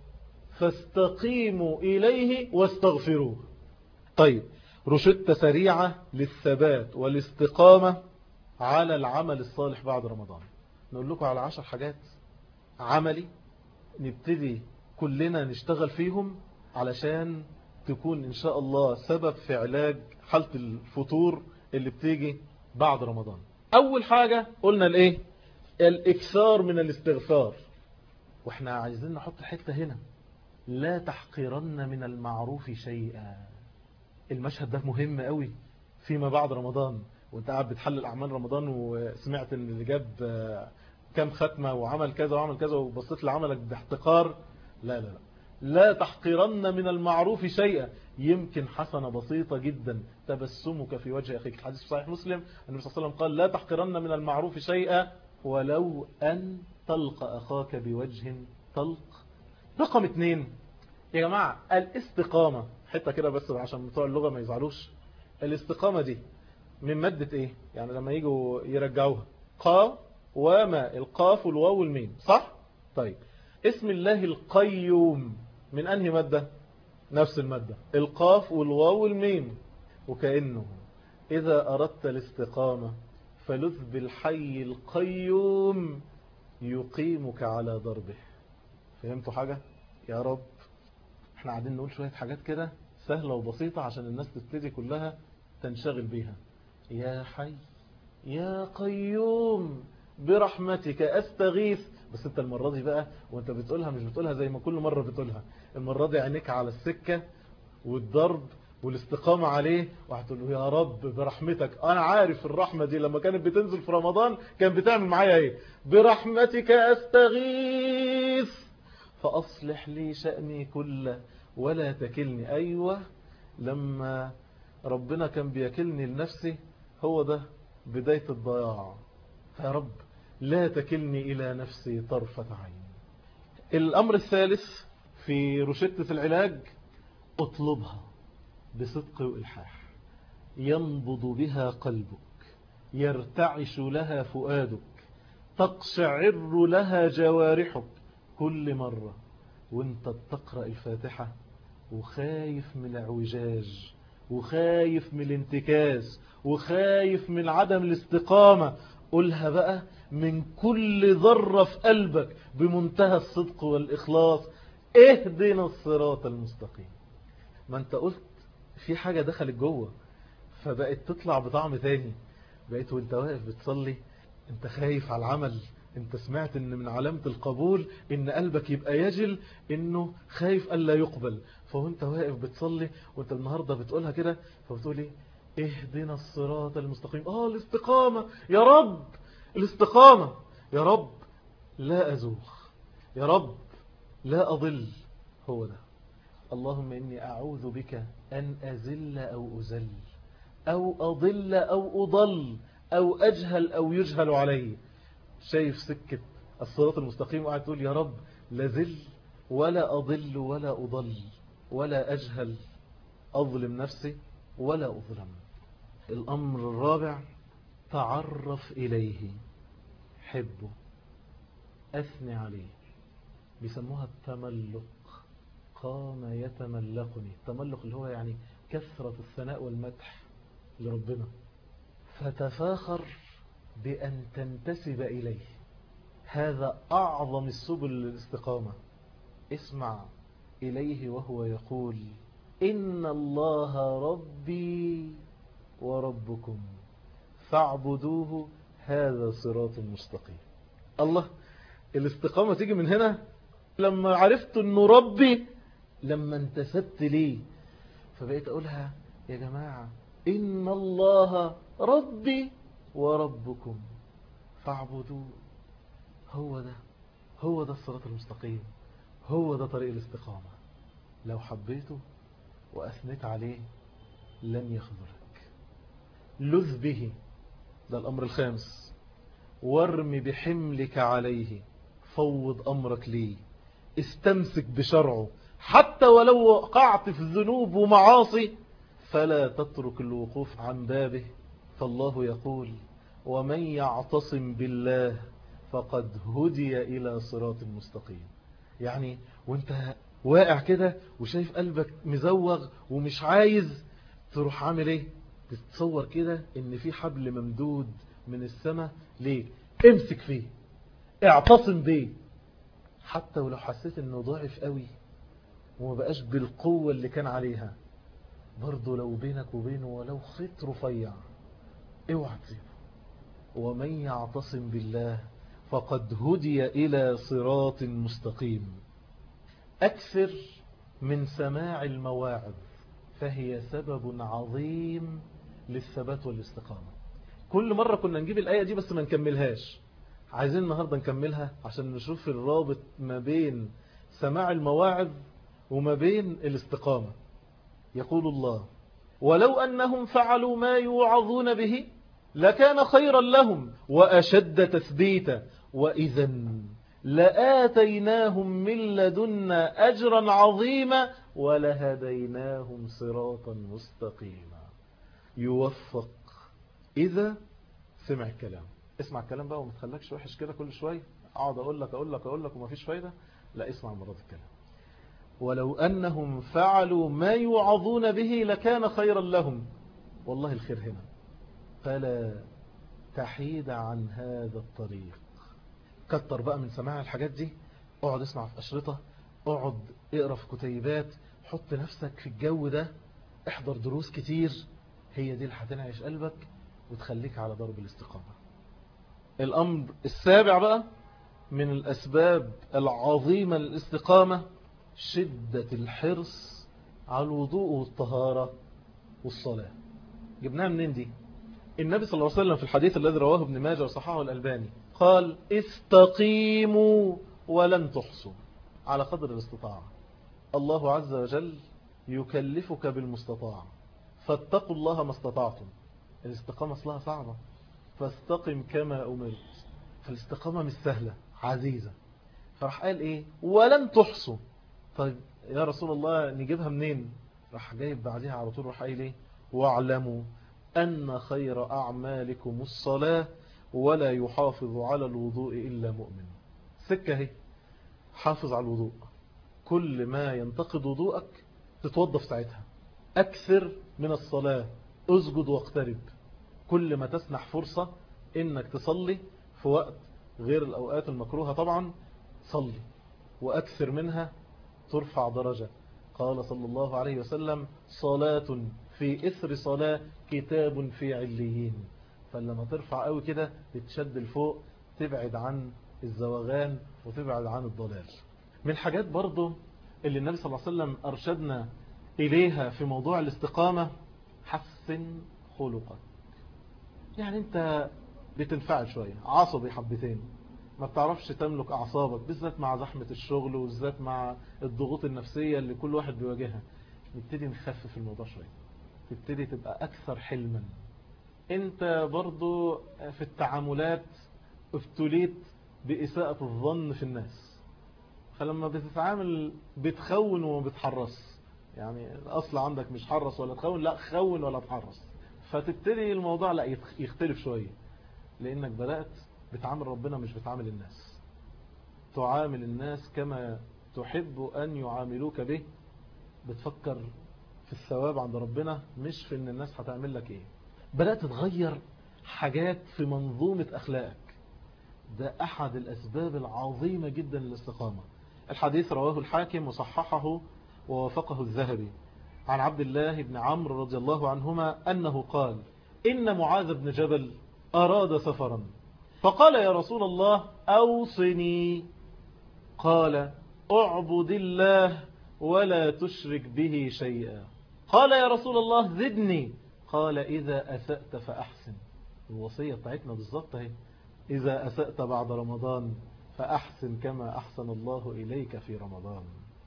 A: فاستقيموا إليه واستغفروه. طيب، روشتة سريعة للثبات والاستقامة على العمل الصالح بعد رمضان. نقول لكم على 10 حاجات عملي نبتدي كلنا نشتغل فيهم علشان تكون إن شاء الله سبب في علاج حالة الفتور اللي بتيجي بعد رمضان. أول حاجة قلنا الإيه؟ الإكثار من الاستغفار. وإحنا عايزين نحط حتة هنا، لا تحقرن من المعروف شيئا. المشهد ده مهم قوي فيما بعد رمضان، وانت قاعد بتحلل أعمال رمضان وسمعت ان اللي جاب كام ختمة وعمل كذا وعمل كذا وبصيت لعملك باحتقار. لا لا لا، لا تحقرن من المعروف شيئا. يمكن حسنة بسيطة جدا تبسمك في وجه أخيك. الحديث في صحيح مسلم النبي صلى الله عليه وسلم قال لا تحقرن من المعروف شيئا ولو أن تلقى أخاك بوجه طلق. رقم 2 يا جماعة الاستقامة. حتى كده بس عشان بتوع اللغة ما يزعلوش، الاستقامة دي من مادة ايه؟ يعني لما يجوا يرجعوها قا وما، القاف والواو والميم، صح؟ طيب، اسم الله القيوم من انهي مادة؟ نفس المادة، القاف والواو والميم. وكأنه إذا أردت الاستقامة فلذ بالحي القيوم يقيمك على ضربه. فهمتوا حاجة؟ يا رب احنا قاعدين نقول شوية حاجات كده سهلة وبسيطة عشان الناس تبتدي كلها تنشغل بيها. يا حي يا قيوم برحمتك أستغيث. بس انت المرة دي بقى وانت بتقولها مش بتقولها زي ما كل مرة بتقولها. المرة دي عينيك على السكة والضرب والاستقامة عليه، وهتقول له يا رب برحمتك. انا عارف الرحمة دي لما كانت بتنزل في رمضان كان بتعمل معايا ايه. برحمتك أستغيث فأصلح لي شأني كله ولا تكلني. أيوة، لما ربنا كان بيكلني لنفسي هو ده بداية الضياع. يا رب لا تكلني إلى نفسي طرفة عين. الأمر الثالث في روشتة العلاج اطلبها بصدق وإلحاح، ينبض بها قلبك، يرتعش لها فؤادك، تقشعر لها جوارحك. كل مرة وانت بتقرأ الفاتحة وخايف من الاعوجاج، وخايف من الانتكاس، وخايف من عدم الاستقامة، قولها بقى من كل ذرة في قلبك بمنتهى الصدق والإخلاص: اهدنا الصراط المستقيم. ما انت قلت في حاجة دخلت جوه فبقت تطلع بطعم تاني. بقيت وانت واقف بتصلي انت خايف على العمل، انت سمعت ان من علامة القبول ان قلبك يبقى يجل، انه خايف الا يقبل. فوانت واقف بتصلي وانت النهاردة بتقولها كده، فبتقولي اهدنا الصراط المستقيم. الاستقامة يا رب، الاستقامة يا رب، لا ازوغ يا رب، لا اضل. هو ده. اللهم إني أعوذ بك أن أزل أو أزل، أو أضل أو أضل، أو أجهل أو يجهل علي. شايف سكة الصراط المستقيم وقاعد تقول يا رب لا زل ولا أضل ولا أضل ولا أجهل، أظلم نفسي ولا أظلم. الأمر الرابع: تعرف إليه، حبه، أثني عليه. بيسموها التملق. قام يتملقني. التملق اللي هو يعني كثرة الثناء والمدح لربنا. فتفاخر بأن تنتسب إليه. هذا أعظم السبل للاستقامة. اسمع إليه وهو يقول: إن الله ربي وربكم فاعبدوه هذا صراط مستقيم. الله، الاستقامة تيجي من هنا. لما عرفت أنه ربي، لما انتسبت ليه، فبقيت أقولها: يا جماعة إن الله ربي وربكم فاعبدوه. هو ده الصراط المستقيم، هو ده طريق الاستقامة. لو حبيته وأثنيت عليه لن يخذلك. لذ به، ده الأمر الخامس. وارم بحملك عليه، فوض أمرك ليه، استمسك بشرعه. حتى ولو وقعت في الذنوب ومعاصي فلا تترك الوقوف عن بابه. فالله يقول: ومن يعتصم بالله فقد هدي إلى صراط مستقيم. يعني وانت واقع كده وشايف قلبك مزوغ ومش عايز، تروح عامل ايه؟ تتصور كده ان في حبل ممدود من السماء ليه، امسك فيه، اعتصم بيه. حتى ولو حسيت انه ضعف قوي وما بقاش بالقوة اللي كان عليها، برضو لو بينك وبينه ولو خيط رفيع، اوعى تسيبه. ومن يعتصم بالله فقد هدي إلى صراط مستقيم. أكثر من سماع المواعظ، فهي سبب عظيم للثبات والاستقامة. كل مرة كنا نجيب الآية دي بس ما نكملهاش، عايزين النهاردة نكملها عشان نشوف الرابط ما بين سماع المواعظ وما بين الاستقامة. يقول الله: ولو أنهم فعلوا ما يوعظون به لكان خيرا لهم وأشد تثبيتا وإذا لآتيناهم من لدنا أجرا عظيما ولهديناهم صراطا مستقيما. يوفق إذا سمع الكلام. اسمع الكلام بقى وما تخلكش وحش كده كل شوية اقعد أقول لك وما فيش فايدة. لا، اسمع مرات الكلام. ولو أنهم فعلوا ما يوعظون به لكان خيرا لهم. والله الخير هنا. فلا تحيد عن هذا الطريق. كتر بقى من سماع الحاجات دي. اقعد اسمع في أشرطة، اقعد اقرأ في كتيبات، حط نفسك في الجو ده، احضر دروس كتير. هي دي اللي هتنعش قلبك وتخليك على درب الاستقامة. الأمر السابع بقى من الأسباب العظيمة للاستقامة: شدة الحرص على الوضوء والطهارة والصلاة. جبناها منين دي؟ النبي صلى الله عليه وسلم في الحديث الذي رواه ابن ماجه وصححه الألباني قال: استقيموا ولن تحصوا، على قدر الاستطاعة. الله عز وجل يكلفك بالمستطاع، فاتقوا الله ما استطعتم. الاستقامة اصلها صعبة، فاستقم كما أمرت. فالاستقامة مش سهلة، عزيزة. فراح قال ايه؟ ولن تحصوا. طيب يا رسول الله نجيبها منين؟ راح جايب بعدها على طول، راح قايل ايه؟ واعلموا أن خير أعمالكم الصلاة ولا يحافظ على الوضوء إلا مؤمن. سكة هي، حافظ على الوضوء. كل ما ينتقد وضوءك تتوضى في ساعتها، أكثر من الصلاة، اسجد واقترب. كل ما تسنح فرصة إنك تصلي في وقت غير الأوقات المكروهة طبعا، صلي وأكثر منها ترفع درجة. قال صلى الله عليه وسلم: صلاة في إثر صلاة كتاب في عليين. فلما ترفع قوي كده تتشد لفوق، تبعد عن الزواغان وتبعد عن الضلال. من الحاجات برضو اللي النبي صلى الله عليه وسلم أرشدنا إليها في موضوع الاستقامة: حسن خلقك. يعني أنت بتنفعل شوية، عصبي حبتين، ما بتعرفش تملك أعصابك، بالذات مع زحمة الشغل وبالذات مع الضغوط النفسية اللي كل واحد بيواجهها. نبتدي نخفف الموضوع شوية، تبتدي تبقى أكثر حلما. أنت برضو في التعاملات ابتليت بإساءة الظن في الناس، فلما بتتعامل بتخون وما بتحرص. يعني الأصل عندك مش حرص ولا تخون، لا خون ولا تحرص. فتبتدي الموضوع لا يختلف شوية، لأنك بدأت بتعامل ربنا مش بتعامل الناس. تعامل الناس كما تحب أن يعاملوك به، بتفكر في الثواب عند ربنا مش في أن الناس هتعمل لك إيه. بدأت تغير حاجات في منظومة أخلاقك. ده أحد الأسباب العظيمة جدا للاستقامة. الحديث رواه الحاكم وصححه ووافقه الذهبي عن عبد الله بن عمرو رضي الله عنهما أنه قال: إن معاذ بن جبل أراد سفرا، فقال: يا رسول الله أوصني. قال: اعبد الله ولا تشرك به شيئا. قال: يا رسول الله زدني. قال: إذا أسأت فأحسن. الوصية بتاعتنا بالظبط اهي: إذا أسأت بعد رمضان فأحسن كما أحسن الله إليك في رمضان.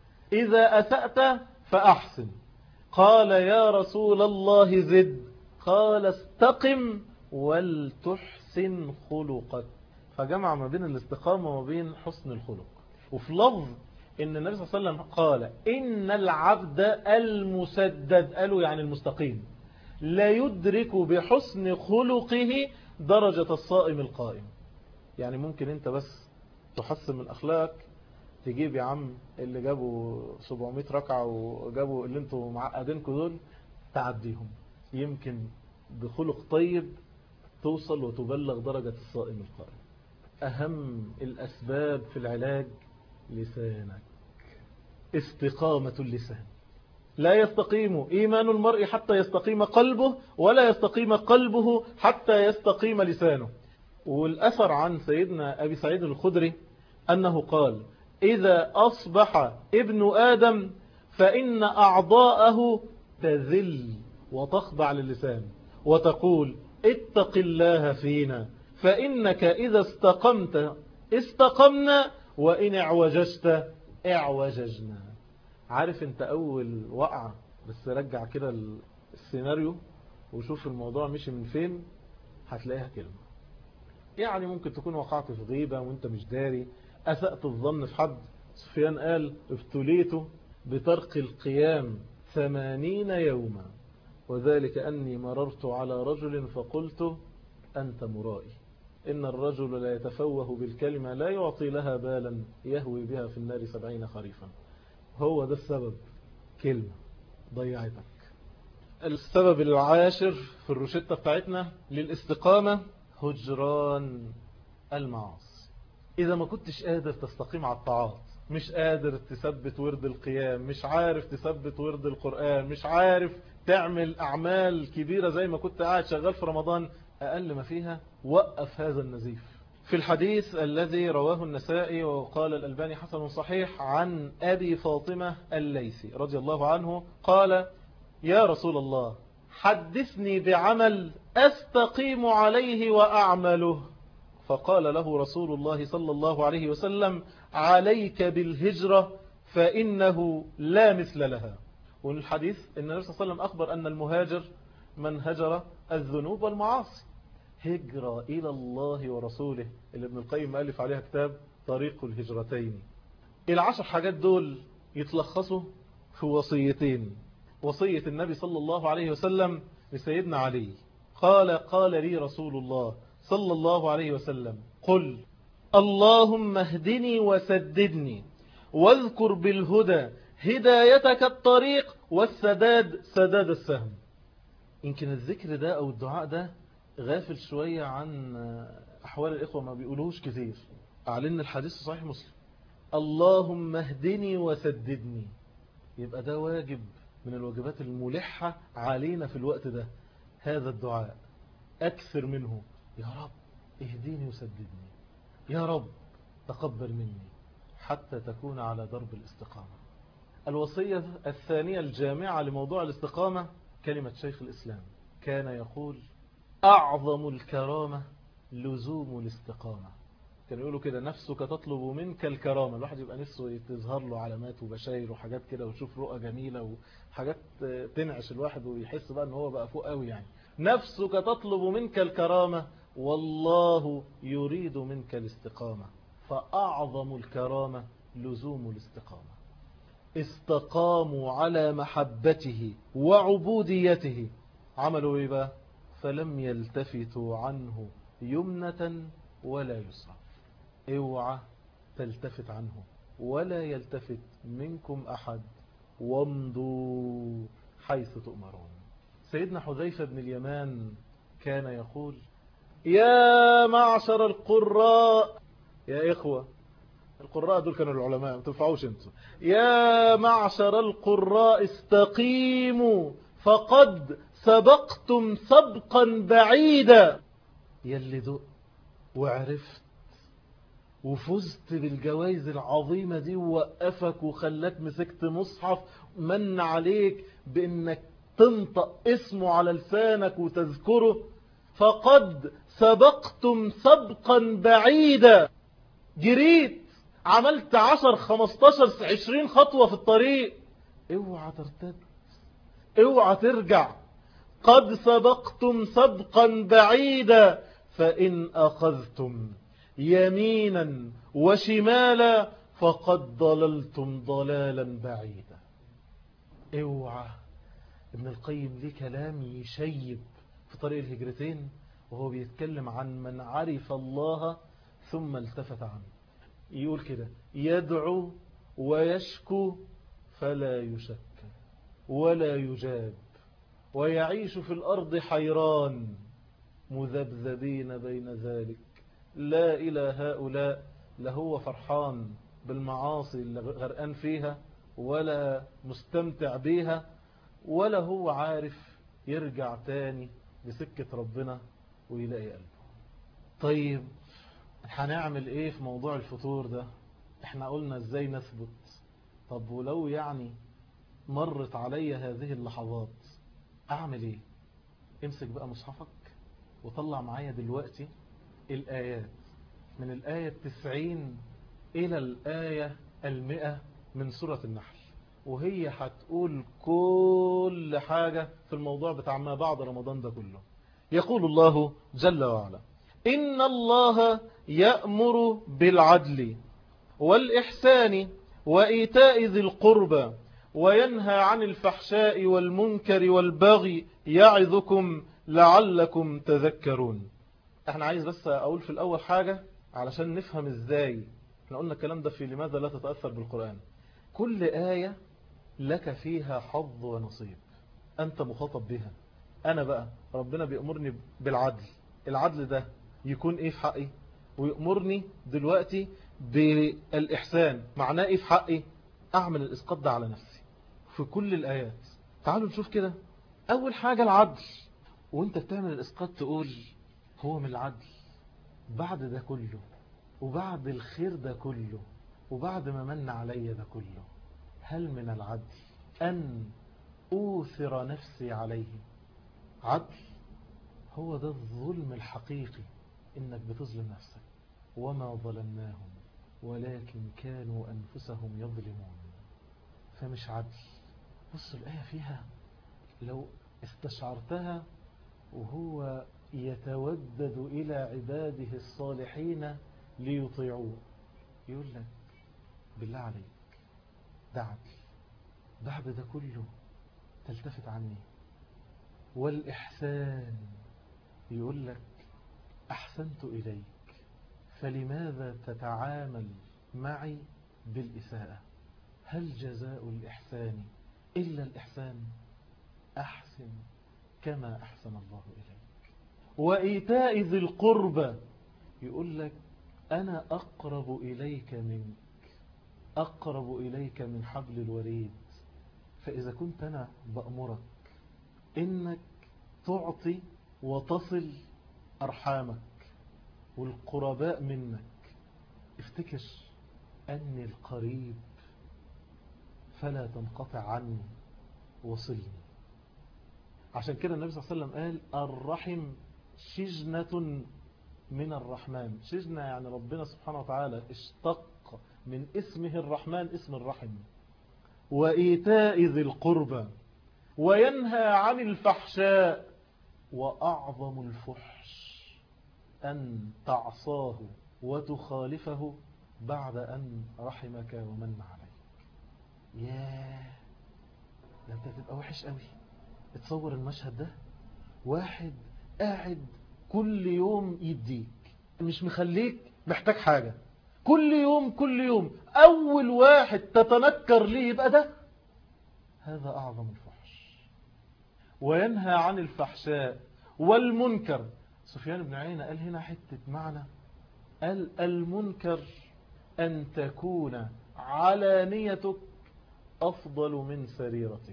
A: إذا أسأت فأحسن. قال: يا رسول الله زد. قال: استقم ولتحسن خلقك. فجمع ما بين الاستقامة وما بين حسن الخلق. وفي لفظ إن النبي صلى الله عليه وسلم قال: إن العبد المسدد، قالوا يعني المستقيم، لا يدرك بحسن خلقه درجة الصائم القائم. يعني ممكن انت بس تحسن من أخلاقك، تجيب يا عم اللي جابوا 700 ركعة وجابوا اللي انتوا معقدينكم دول، تعديهم. يمكن بخلق طيب توصل وتبلغ درجة الصائم القائم. أهم الأسباب في العلاج لسانك، استقامة اللسان. لا يستقيم إيمان المرء حتى يستقيم قلبه، ولا يستقيم قلبه حتى يستقيم لسانه. والأثر عن سيدنا أبي سعيد الخدري أنه قال: إذا أصبح ابن آدم فإن أعضاءه تذل وتخضع للسان وتقول: اتق الله فينا، فإنك إذا استقمت استقمنا، وإن اعوججت اعوججنا. عارف انت أول وقعة، بس رجع كده السيناريو وشوف الموضوع مشي من فين، هتلاقيها كلمة. يعني ممكن تكون وقعت في غيبة وانت مش داري، أسأت الظن في حد. سفيان قال: ابتليت بترك القيام 80 يوما، وذلك أني مررت على رجل فقلت: أنت مرائي. إن الرجل لا يتفوه بالكلمة لا يعطي لها بالا يهوي بها في النار 70 خريفا. هو ده السبب، كلمة ضيعتك. السبب العاشر في الروشتة بتاعتنا للاستقامة: هجران المعاصي. إذا ما كنتش قادر تستقيم على الطاعات، مش قادر تثبت ورد القيام، مش عارف تثبت ورد القرآن، مش عارف تعمل أعمال كبيرة زي ما كنت قاعد شغال في رمضان، أقل ما فيها وقف هذا النزيف. في الحديث الذي رواه النسائي وقال الألباني حسن صحيح عن أبي فاطمة الليثي رضي الله عنه قال: يا رسول الله حدثني بعمل أستقيم عليه وأعمله. فقال له رسول الله صلى الله عليه وسلم: عليك بالهجرة فإنه لا مثل لها. والحديث إن النبي صلى الله عليه وسلم أخبر أن المهاجر من هجر الذنوب والمعاصي. هجرة إلى الله ورسوله اللي ابن القيم ألف عليها كتاب طريق الهجرتين. 10 حاجات دول يتلخصوا في وصيتين. وصية النبي صلى الله عليه وسلم لسيدنا علي، قال لي رسول الله صلى الله عليه وسلم: قل اللهم اهدني وسددني، واذكر بالهدى هدايتك الطريق، والسداد سداد السهم. يمكن الذكر ده أو الدعاء ده غافل شوية عن أحوال الإخوة، ما بيقولوش كثير. أعلن الحديث صحيح مسلم: اللهم اهدني وسددني. يبقى ده واجب من الواجبات الملحة علينا في الوقت ده، هذا الدعاء أكثر منه. يا رب اهديني وسددني، يا رب تقبل مني، حتى تكون على درب الاستقامة. الوصية الثانية الجامعة لموضوع الاستقامة كلمة شيخ الإسلام، كان يقول: أعظم الكرامة لزوم الاستقامة. كانوا يقولوا كده: نفسك تطلب منك الكرامة. الواحد يبقى نفسه تظهر له علامات وبشاير وحاجات كده، ويشوف رؤى جميلة وحاجات تنعش الواحد ويحس بقى ان هو بقى فوق قوي. يعني نفسك تطلب منك الكرامة والله يريد منك الاستقامة، فأعظم الكرامة لزوم الاستقامة. استقاموا على محبته وعبوديته. عملوا ايه بقى؟ فلم يلتفتوا عنه يمنة ولا يسرى. اوعى تلتفت عنه ولا يلتفت منكم أحد، وامضوا حيث تؤمرون. سيدنا حذيفة بن اليمان كان يقول: يا معشر القراء. يا إخوة، القراء دول كانوا العلماء، ما تنفعوش انتوا. يا معشر القراء استقيموا فقد سبقتم سبقا بعيدا. يلي دق وعرفت وفزت بالجوائز العظيمة دي، ووقفك وخلاك مسكت مصحف من عليك بانك تنطق اسمه على لسانك وتذكره، فقد سبقتم سبقا بعيدا. جريت، عملت 10 15 20 خطوة في الطريق. اوعى ترتد، اوعى ترجع. قد سبقتم سبقا بعيدا، فإن أخذتم يمينا وشمالا فقد ضللتم ضلالا بعيدا. اوعى. ابن القيم ليه كلام يشيب في طريق الهجرتين، وهو بيتكلم عن من عرف الله ثم التفت عنه. يقول كده: يدعو ويشكو فلا يشك ولا يجاب، ويعيش في الأرض حيران مذبذبين بين ذلك، لا إلى هؤلاء، لا هو فرحان بالمعاصي اللي غرقان فيها ولا مستمتع بيها، ولا هو عارف يرجع تاني لسكة ربنا ويلاقي قلبه. طيب هنعمل ايه في موضوع الفطور ده؟ احنا قلنا ازاي نثبت. طب ولو يعني مرت علي هذه اللحظات اعمل ايه؟ امسك بقى مصحفك وطلع معايا دلوقتي الآيات من الآية 90 إلى الآية 100 من سورة النحل، وهي هتقول كل حاجة في الموضوع بتاع ما بعد رمضان ده كله. يقول الله جل وعلا: إن الله يأمر بالعدل والإحسان وإيتاء ذي القربى وينهى عن الفحشاء والمنكر والبغي يعظكم لعلكم تذكرون. احنا عايز بس اقول في الاول حاجة علشان نفهم ازاي. احنا قلنا الكلام ده في لماذا لا تتأثر بالقرآن. كل آية لك فيها حظ ونصيب، انت مخاطب بها. انا بقى ربنا بيأمرني بالعدل، العدل ده يكون ايه في حقي؟ ويأمرني دلوقتي بالإحسان، معناه ايه في حقي؟ اعمل الاسقاط ده على نفسي في كل الآيات. تعالوا نشوف كده. اول حاجة العدل، وانت بتعمل الاسقاط تقول: هو من العدل بعد ده كله وبعد الخير ده كله وبعد ما من علي ده كله، هل من العدل أن أوثر نفسي عليه؟ عدل هو ده الظلم الحقيقي، إنك بتظلم نفسك. وما ظلمناهم ولكن كانوا أنفسهم يظلمون. فمش عدل. بص الآية فيها لو استشعرتها، وهو يتودد إلى عباده الصالحين ليطيعوه، يقول لك: بالله عليك ده عدل بعد ده كله تلتفت عني؟ والإحسان يقول لك: أحسنت إليك فلماذا تتعامل معي بالإساءة؟ هل جزاء الإحسان إلا الإحسان أحسن كما أحسن الله إليك. وإيتاء ذي القربى يقول لك أنا أقرب إليك منك، أقرب إليك من حبل الوريد. فإذا كنت أنا بأمرك إنك تعطي وتصل أرحامك والقرباء منك، افتكر أني القريب فلا تنقطع عني وصلني. عشان كده النبي صلى الله عليه وسلم قال الرحم شجنة من الرحمن. شجنة يعني ربنا سبحانه وتعالى اشتق من اسمه الرحمن اسم الرحم. وإيتاء ذي القربى وينهى عن الفحشاء، وأعظم الفحش أن تعصاه وتخالفه بعد أن رحمك ومن عليك. ياه، ده انت تبقى وحش قوي. اتصور المشهد ده، واحد قاعد كل يوم يديك، مش مخليك محتاج حاجة، كل يوم كل يوم أول واحد تتنكر ليه يبقى ده. هذا أعظم الفحش. وينهى عن الفحشاء والمنكر. سفيان بن عيينة قال هنا حتة معنى، قال المنكر أن تكون علانيتك أفضل من سريرتك.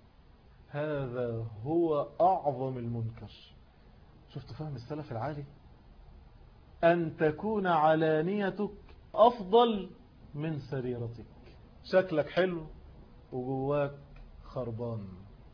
A: هذا هو أعظم المنكر. شفت فهم السلف العالي؟ أن تكون علانيتك أفضل من سريرتك. شكلك حلو وجواك خربان.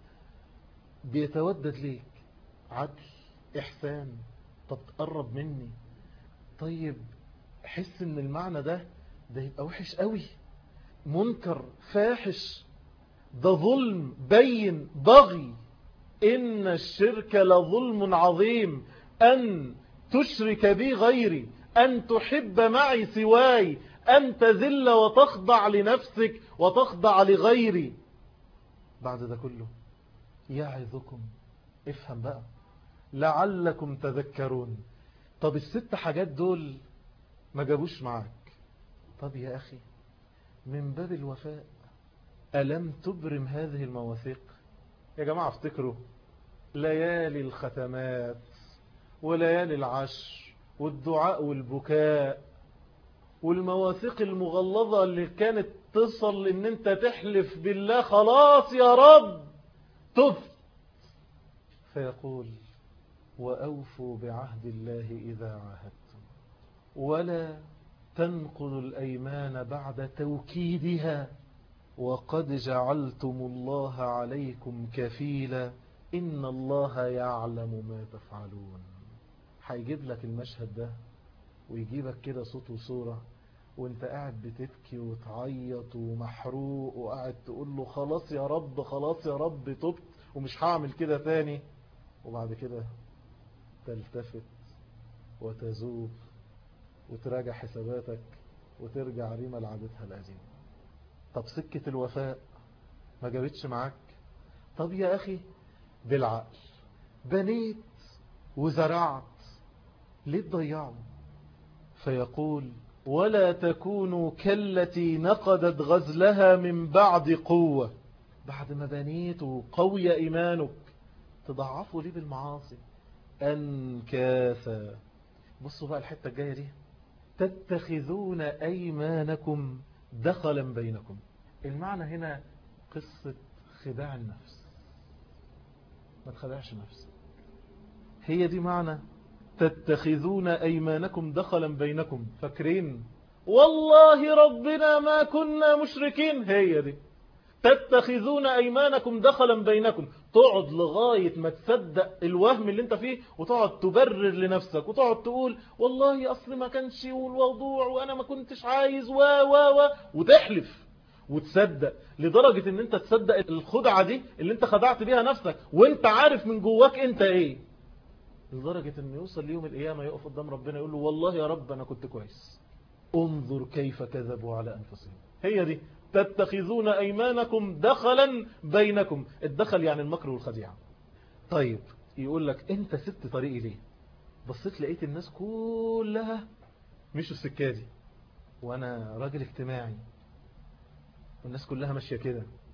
A: بيتودد ليك عدل إحسان، طب تقرب مني. طيب حس ان المعنى ده يبقى وحش قوي، منكر فاحش، ده ظلم بين بغي. إن الشرك لظلم عظيم، أن تشرك بي غيري، أن تحب معي سواي، أن تذل وتخضع لنفسك وتخضع لغيري. بعد ده كله يعظكم، افهم بقى، لعلكم تذكرون. طب الست حاجات دول ما جابوش معاك. طب يا أخي من باب الوفاء ألم تبرم هذه المواثيق؟ يا جماعة افتكروا ليالي الختمات وليالي العشر والدعاء والبكاء والمواثيق المغلظة اللي كانت تصل ان انت تحلف بالله خلاص يا رب تبت، فيقول وأوفوا بعهد الله إذا عاهدتم ولا تنقضوا الأيمان بعد توكيدها وقد جعلتم الله عليكم كفيلا إن الله يعلم ما تفعلون. هيجيب لك المشهد ده ويجيبك كده صوت وصورة وانت قاعد بتبكي وتعيط ومحروق وقاعد تقول له خلاص يا رب خلاص يا رب تبت ومش هعمل كده تاني، وبعد كده تلتفت وتزوب وتراجع حساباتك وترجع ريما لعادتها القديمة. طب سكة الوفاء ما جابتش معاك؟ طب يا أخي بالعقل بنيت وزرعت، ليه تضيعه؟ فيقول ولا تكونوا كالتي نقضت غزلها من بعد قوة. بعد ما بنيت وقوي إيمانك تضعفوا ليه بالمعاصي؟ أنكاثا. بصوا بقى الحتة الجاية دي، تتخذون أيمانكم دخلا بينكم. المعنى هنا قصة خداع النفس، ما تخدعش نفسك. هي دي معنى تتخذون أيمانكم دخلا بينكم. فاكرين والله ربنا ما كنا مشركين، هي دي تتخذون أيمانكم دخلا بينكم. تقعد لغاية ما تصدق الوهم اللي انت فيه وتقعد تبرر لنفسك وتقعد تقول والله أصل ما كانش والوضوع وأنا ما كنتش عايز وتحلف وتصدق لدرجة ان انت تصدق الخدعة دي اللي انت خدعت بيها نفسك وانت عارف من جواك انت ايه، لدرجة ان يوصل ليوم القيامة يقف قدام ربنا يقول له والله يا رب انا كنت كويس. انظر كيف كذبوا على انفسهم. هي دي تتخذون ايمانكم دخلا بينكم. الدخل يعني المكر والخديعة. طيب يقول لك انت سبت طريقي ليه؟ بصيت لقيت الناس كلها مشوا السكة دي وانا راجل اجتماعي والناس كلها ماشية كده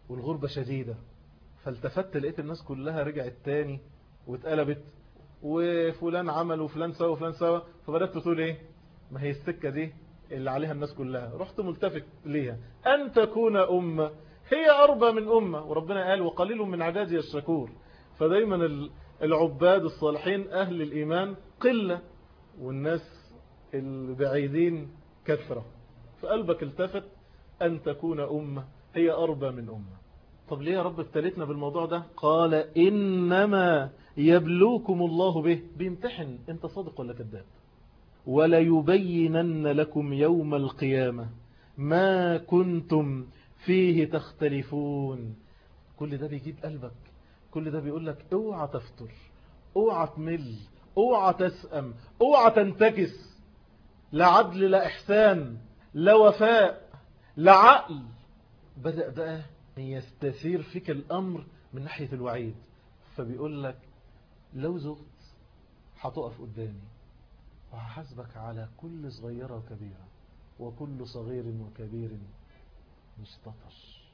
A: والغربة شديدة. فالتفت لقيت الناس كلها رجعت تاني واتقلبت، وفلان عمل وفلان سوى وفلان سوى. فبدأت تقول ايه؟ ما هي السكة دي اللي عليها الناس كلها. رحت ملتفت ليها، أن تكون أمة هي أربى من أمة. وربنا قال وقليل من عبادي الشكور. فدايما العباد الصالحين أهل الإيمان قلة، والناس البعيدين كثرة. فقلبك التفت أن تكون أمة هي أربى من أمة. طب ليه يا رب ابتلتنا بالموضوع ده؟ قال إنما يبلوكم الله به، بيمتحن انت صادق ولا كذاب. ولا يبينن لكم يوم القيامة ما كنتم فيه تختلفون. كل ده بيجيب قلبك، كل ده بيقول لك اوعى تفتر، اوعى تمل، اوعى تسأم، اوعى تنتكس. لا عدل، لا إحسان، لا وفاء، لا عقل. بدأ بقى يستثير فيك الأمر من ناحية الوعيد. فبيقول لك لو زغت هتقف قدامي وهحاسبك على كل صغيرة وكبيرة، وكل صغير وكبير مستطر.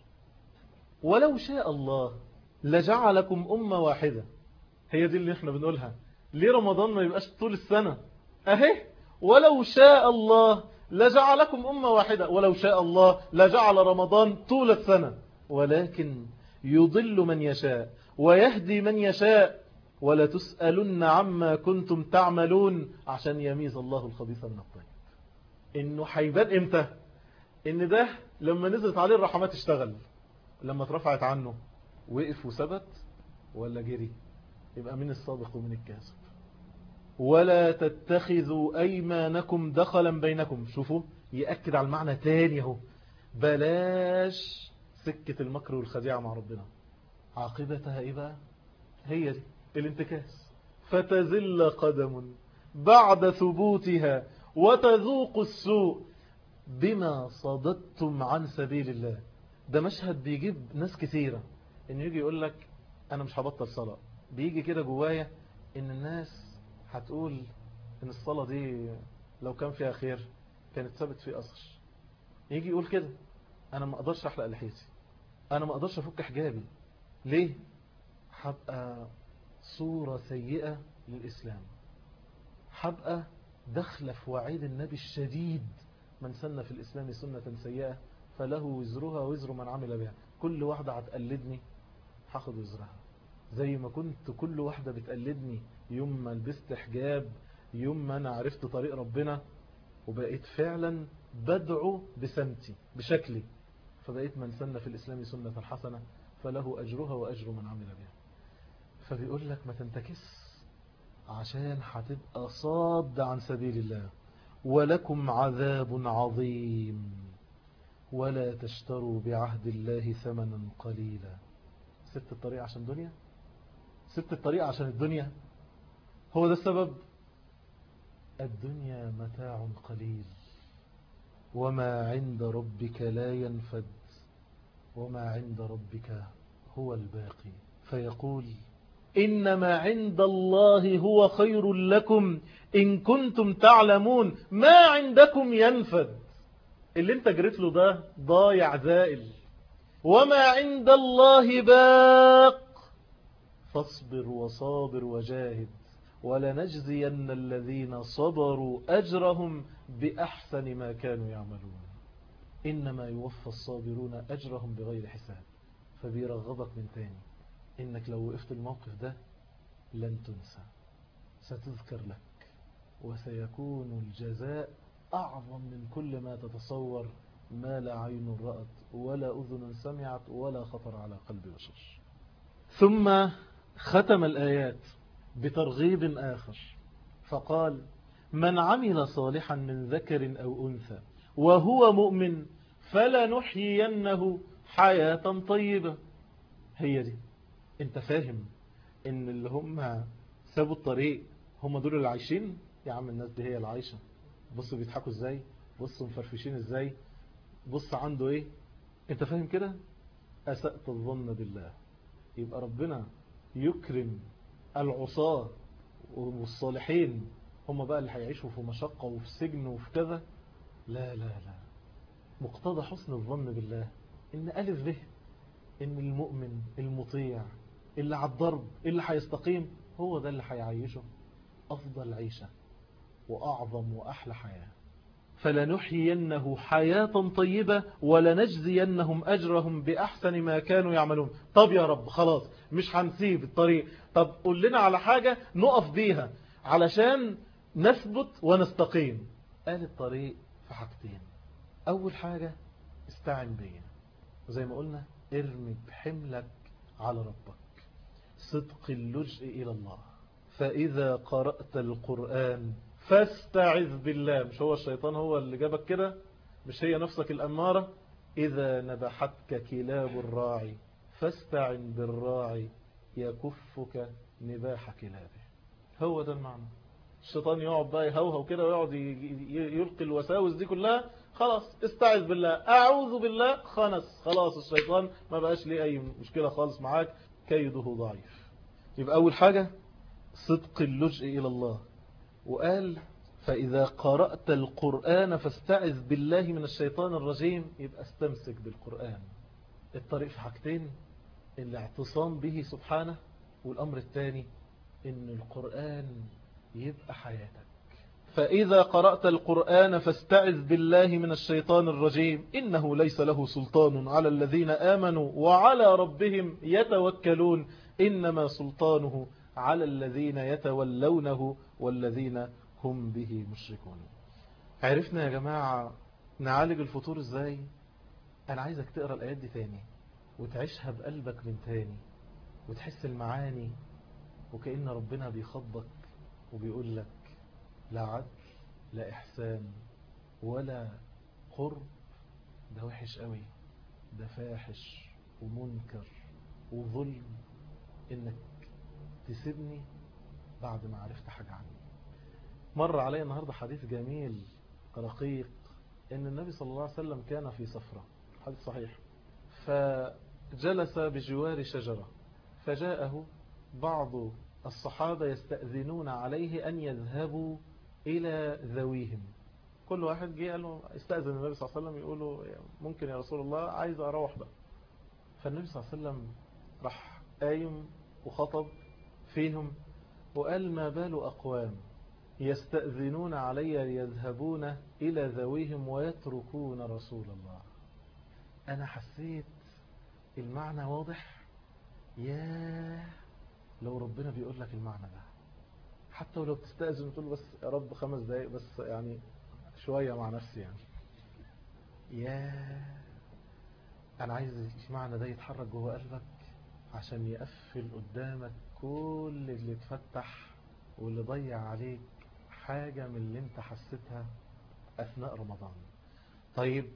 A: ولو شاء الله لجعلكم أمة واحدة. هي دي اللي احنا بنقولها. ليه رمضان ما يبقاش طول السنة؟ اهي ولو شاء الله لجعلكم أمة واحدة، ولو شاء الله لجعل رمضان طول السنة. ولكن يضل من يشاء ويهدي من يشاء، ولا تسألن عما كنتم تعملون، عشان يميز الله الخبيث من الطيب. انه هيبان امتى؟ ان ده لما نزلت عليه الرحمات اشتغل، لما اترفعت عنه وقف وثبت ولا جري. يبقى من الصادق ومن الكاذب. ولا تتخذوا أيمانكم دخلا بينكم. شوفوا يأكد على المعنى تاني اهو. بلاش سكة المكر والخديعة مع ربنا. عاقبتها ايه بقى؟ هي دي الانتكاس. فتزل قدم بعد ثبوتها وتذوق السوء بما صددتم عن سبيل الله. ده مشهد بيجيب ناس كثيرة، انه يجي يقول لك انا مش هبطل صلاة. بيجي كده جوايا ان الناس هتقول ان الصلاة دي لو كان فيها خير كانت ثابت في أثر. يجي يقول كده انا ما اقدرش احلق لحيتي، انا ما اقدرش افك حجابي. ليه؟ هبقى صورة سيئة للإسلام، هبقى دخل في وعيد النبي الشديد من سن في الإسلام سنة سيئة فله وزرها وزر من عمل بها. كل واحدة هتقلدني هاخد وزرها. زي ما كنت كل واحدة بتقلدني يوم ما لبست حجاب، يوم ما أنا عرفت طريق ربنا وبقيت فعلا بدعو بسمتي بشكلي، فبقيت من سن في الإسلام سنة حسنة فله أجرها وأجر من عمل بها. فبيقول لك ما تنتكس، عشان هتبقى صاد عن سبيل الله. ولكم عذاب عظيم ولا تشتروا بعهد الله ثمنا قليلا. سبت الطريق عشان دنيا؟ سبت الطريق عشان الدنيا؟ هو ده السبب؟ الدنيا متاع قليل وما عند ربك لا ينفد، وما عند ربك هو الباقي. فيقول إنما عند الله هو خير لكم إن كنتم تعلمون. ما عندكم ينفد، اللي انت جريت له ده ضايع زائل. وما عند الله باق فاصبر وصابر وجاهد ولنجزين الذين صبروا أجرهم بأحسن ما كانوا يعملون. إنما يوفى الصابرون أجرهم بغير حساب. فبيرغبك من تاني إنك لو وقفت الموقف ده لن تنسى، ستذكر لك، وسيكون الجزاء أعظم من كل ما تتصور، ما لا عين رأت ولا أذن سمعت ولا خطر على قلب بشر. ثم ختم الآيات بترغيب آخر فقال من عمل صالحا من ذكر أو أنثى وهو مؤمن فلنحيينه حياة طيبة. هي دي. انت فاهم ان اللي هم سابوا الطريق هم دول اللي عايشين؟ يا عم الناس دي هي اللي عايشة. بص بيضحكوا ازاي، بص مفرفشين ازاي، بص عنده ايه. انت فاهم كده؟ أسأت الظن بالله. يبقى ربنا يكرم العصاة والصالحين هم بقى اللي هيعيشوا في مشقة وفي سجن وفي كذا؟ لا لا لا. مقتضى حسن الظن بالله إن ألف به إن المؤمن المطيع اللي على الضرب اللي هيستقيم هو ده اللي هيعيشه أفضل عيشة وأعظم وأحلى حياة. فلنحيينه حياة طيبة ولنجزينهم أجرهم بأحسن ما كانوا يعملون. طب يا رب خلاص مش هنسيب الطريق، طب قول لنا على حاجة نقف بيها علشان نثبت ونستقيم. قال الطريق في حاجتين. أول حاجة استعن بيا، وزي ما قلنا ارمي بحملك على ربك، صدق اللجئ إلى الله. فإذا قرأت القرآن فاستعذ بالله. مش هو الشيطان هو اللي جابك كده؟ مش هي نفسك الأمارة؟ إذا نبحتك كلاب الراعي فاستعن بالراعي يكفك نباح كلابه. هو ده المعنى. الشيطان يقعد بقى يهوهو كده ويقعد يلقي الوساوس دي كلها. خلاص استعذ بالله، أعوذ بالله، خلاص الشيطان ما بقاش ليه أي مشكلة خالص معاك، كيده ضعيف. يبقى أول حاجة صدق اللجئ إلى الله. وقال فإذا قرأت القرآن فاستعذ بالله من الشيطان الرجيم. يبقى استمسك بالقرآن. الطريق في حاجتين، الاعتصام به سبحانه، والأمر الثاني إن القرآن يبقى حياتك. فإذا قرأت القرآن فاستعذ بالله من الشيطان الرجيم إنه ليس له سلطان على الذين آمنوا وعلى ربهم يتوكلون إنما سلطانه على الذين يتولونه والذين هم به مشركون. عرفنا يا جماعة نعالج الفتور ازاي؟ أنا عايزك تقرأ الآيات دي تاني وتعيشها بقلبك من تاني وتحس المعاني، وكأن ربنا بيخضك وبيقول لك لا عدل لا إحسان ولا قرب، ده وحش قوي، ده فاحش ومنكر وظلم إنك تسيبني بعد ما عرفت حاجة عني. مر علي النهاردة حديث جميل رقيق إن النبي صلى الله عليه وسلم كان في سفرة، حديث صحيح، فجلس بجوار شجرة فجاءه بعض الصحابة يستأذنون عليه أن يذهبوا إلى ذويهم. كل واحد جاء قال له استأذن النبي صلى الله عليه وسلم، يقول له ممكن يا رسول الله عايز أروح بقى. فالنبي صلى الله عليه وسلم راح قايم وخطب فيهم وقال ما بال أقوام يستأذنون علي ليذهبون إلى ذويهم ويتركون رسول الله. أنا حسيت المعنى واضح. ياه لو ربنا بيقول لك المعنى ده، حتى ولو بتستأذن وتقول بس يا رب 5 دقايق بس، يعني شوية مع نفسي يعني. ياه أنا عايز المعنى ده يتحرك جوه قلبك عشان يقفل قدامك كل اللي اتفتح واللي ضيع عليك حاجة من اللي انت حسيتها أثناء رمضان. طيب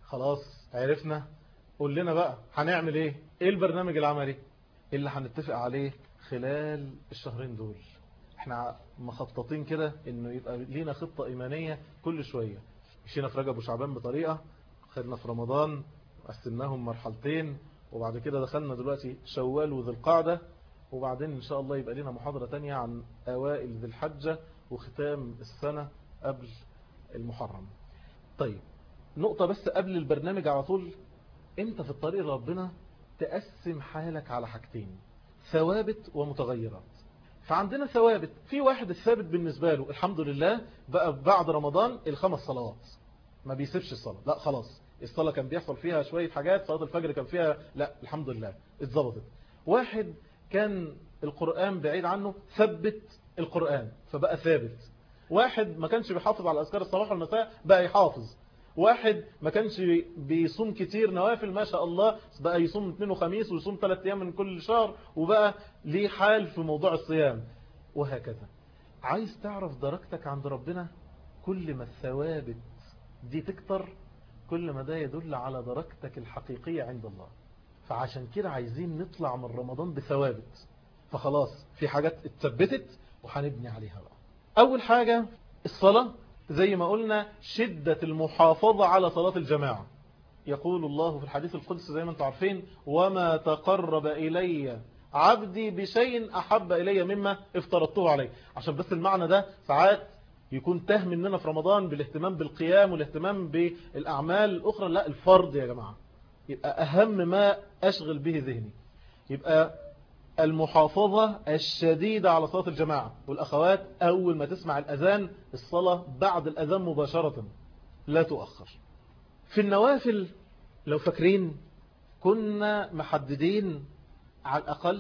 A: خلاص عرفنا، قول لنا بقى هنعمل ايه البرنامج العملي اللي هنتفق عليه خلال الشهرين دول. احنا مخططين كده انه يبقى لينا خطة ايمانية كل شوية. مشينا في رجب وشعبان بطريقة، خدنا في رمضان قسمناهم مرحلتين، وبعد كده دخلنا دلوقتي شوال وذي القعدة، وبعدين ان شاء الله يبقى لنا محاضرة تانية عن اوائل ذي الحجة وختام السنة قبل المحرم. طيب نقطة بس قبل البرنامج على طول، انت في الطريق لربنا تقسم حالك على حاجتين، ثوابت ومتغيرات. فعندنا ثوابت، في واحد الثابت بالنسبة له الحمد لله بقى بعد رمضان 5 صلوات ما بيسيبش الصلاة، لا خلاص الصلاة كان بيحصل فيها شوية حاجات، صلاة الفجر كان فيها لا الحمد لله اتظبطت. واحد كان القرآن بعيد عنه ثبت القرآن فبقى ثابت. واحد ما كانش بيحافظ على أذكار الصباح والمساء بقى يحافظ. واحد ما كانش بيصوم كتير نوافل ما شاء الله بقى يصوم 2 وخميس ويصوم 3 أيام من كل شهر وبقى ليه حال في موضوع الصيام. وهكذا عايز تعرف درجتك عند ربنا، كل ما الثوابت دي تكتر كل ما ده يدل على درجتك الحقيقية عند الله. فعشان كده عايزين نطلع من رمضان بثوابت. فخلاص في حاجات اتثبتت وهنبني عليها بقى. أول حاجة الصلاة، زي ما قلنا شدة المحافظة على صلاة الجماعة. يقول الله في الحديث القدسي زي ما انتم عارفين وما تقرب إلي عبدي بشيء أحب إلي مما افترضته عليه. عشان بس المعنى ده ساعات يكون تاه مننا في رمضان بالاهتمام بالقيام والاهتمام بالأعمال الأخرى. لا الفرض يا جماعة، يبقى أهم ما أشغل به ذهني. يبقى المحافظة الشديدة على صلاة الجماعة، والأخوات أول ما تسمع الأذان الصلاة بعد الأذان مباشرة لا تؤخر. في النوافل لو فاكرين كنا محددين على الأقل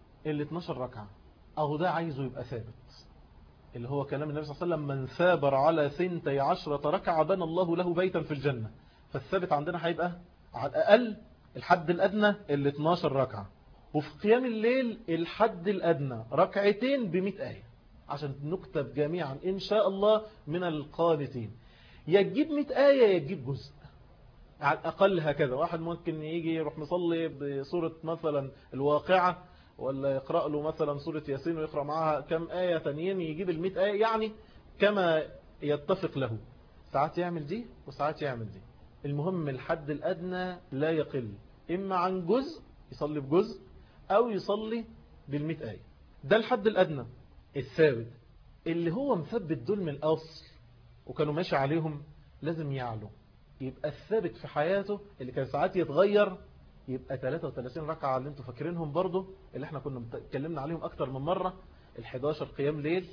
A: 12 ركعة، أو ده عايزه يبقى ثابت، اللي هو كلام النبي صلى الله عليه وسلم: من ثابر على 12 ركعة بنى الله له بيتا في الجنة. فالثابت عندنا هيبقى على الأقل الحد الأدنى 12 ركعة. وفي قيام الليل الحد الأدنى ركعتين ب100 آية، عشان نكتب جميعا إن شاء الله من القانتين. يجيب 100 آية يجيب جزء على الأقل هكذا. واحد ممكن يجي يروح مصلي بسورة مثلا الواقعة، ولا يقرأ له مثلا سورة ياسين ويقرأ معها كم آية تانيين، يجيب 100 آية، يعني كما يتفق له. ساعات يعمل دي وساعات يعمل دي. المهم الحد الأدنى لا يقل، إما عن جزء يصلي بجزء أو يصلي 100 آية. ده الحد الأدنى الثابت اللي هو مثبت دول من الأصل وكانوا ماشي عليهم، لازم يعلو. يبقى الثابت في حياته اللي كان ساعات يتغير يبقى 33 ركعة اللي انتوا فاكرينهم برضو، اللي احنا كنا اتكلمنا عليهم أكتر من مرة: ال11 قيام ليل،